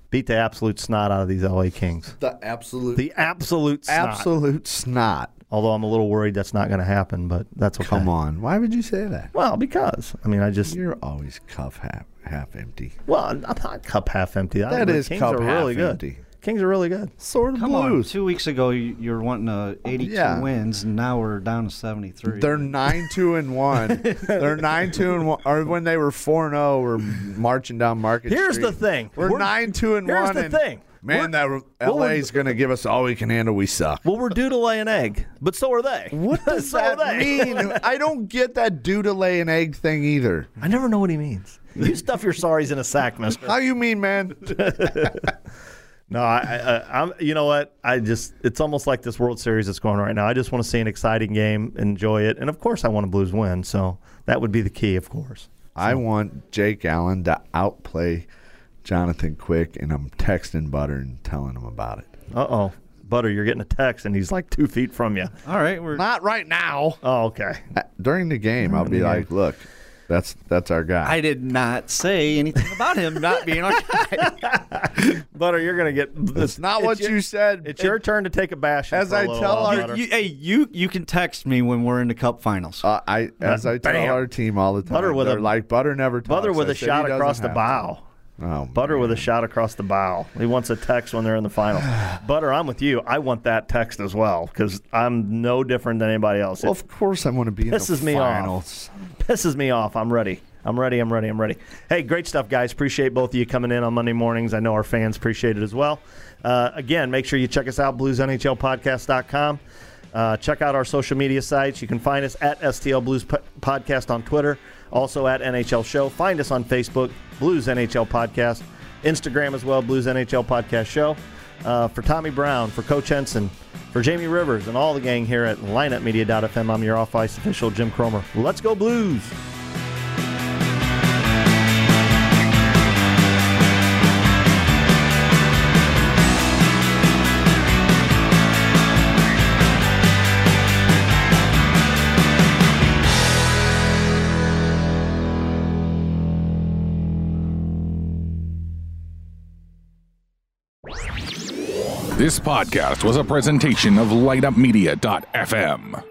beat the absolute snot out of these L A Kings. The absolute, the absolute, snot. absolute snot. Although I'm a little worried that's not going to happen, but that's okay. Come on, why would you say that? Well, because I mean, I just you're always cup half half empty. Well, I'm not cup half empty. That the is Kings cup are half really good. empty. Kings are really good. Sort of Come Blues. on, two weeks ago you, you were wanting uh, eighty-two Yeah. wins, and now we're down to seventy-three. They're nine two and one. They're nine two and one. Or when they were four and zero, we're marching down Market Here's Street. the thing. We're, We're- nine two and here's one. the and thing. Man, We're- that L A's going to give us all we can handle. We suck. Well, we're due to lay an egg, but so are they. What does so that are they. mean? I don't get that due to lay an egg thing either. I never know what he means. You stuff your sorries in a sack, mister. How you mean, man? No, I, I, I'm. You know what? I just. It's almost like this World Series that's going right now. I just want to see an exciting game, enjoy it, and of course, I want a Blues win. So that would be the key, of course. So. I want Jake Allen to outplay Jonathan Quick, and I'm texting Butter and telling him about it. Uh oh, Butter, you're getting a text, and he's like two feet from you. All right, we're Not right now. Oh, okay. During the game, I'll be the like, "Look, that's that's our guy." I did not say anything about him not being our guy. Butter, you're gonna get. That's not it's what your- you said. It's your turn to take a bash. As for a I little tell while, our- Butter. You, hey, you you can text me when we're in the Cup Finals. Uh, I as I tell Bam. our team all the time. Butter with they're a- like Butter never talks. Butter with I a said shot he doesn't across the have bow. to. Oh, Butter man. with a shot across the bow. He wants a text when they're in the finals. Butter, I'm with you. I want that text as well because I'm no different than anybody else. Well, It of course I want to be in the pisses me finals. off. Pisses me off. I'm ready. I'm ready. I'm ready. I'm ready. Hey, great stuff, guys. Appreciate both of you coming in on Monday mornings. I know our fans appreciate it as well. Uh, again, make sure you check us out, blues N H L podcast dot com. Uh, check out our social media sites. You can find us at S T L Blues P- Podcast on Twitter, also at N H L Show. Find us on Facebook, Blues N H L Podcast. Instagram as well, Blues N H L Podcast Show. Uh, for Tommy Brown, for Coach Henson, for Jamie Rivers, and all the gang here at lineup media dot f m, I'm your off-ice official, Jim Cromer. Let's go Blues! This podcast was a presentation of light up media dot f m.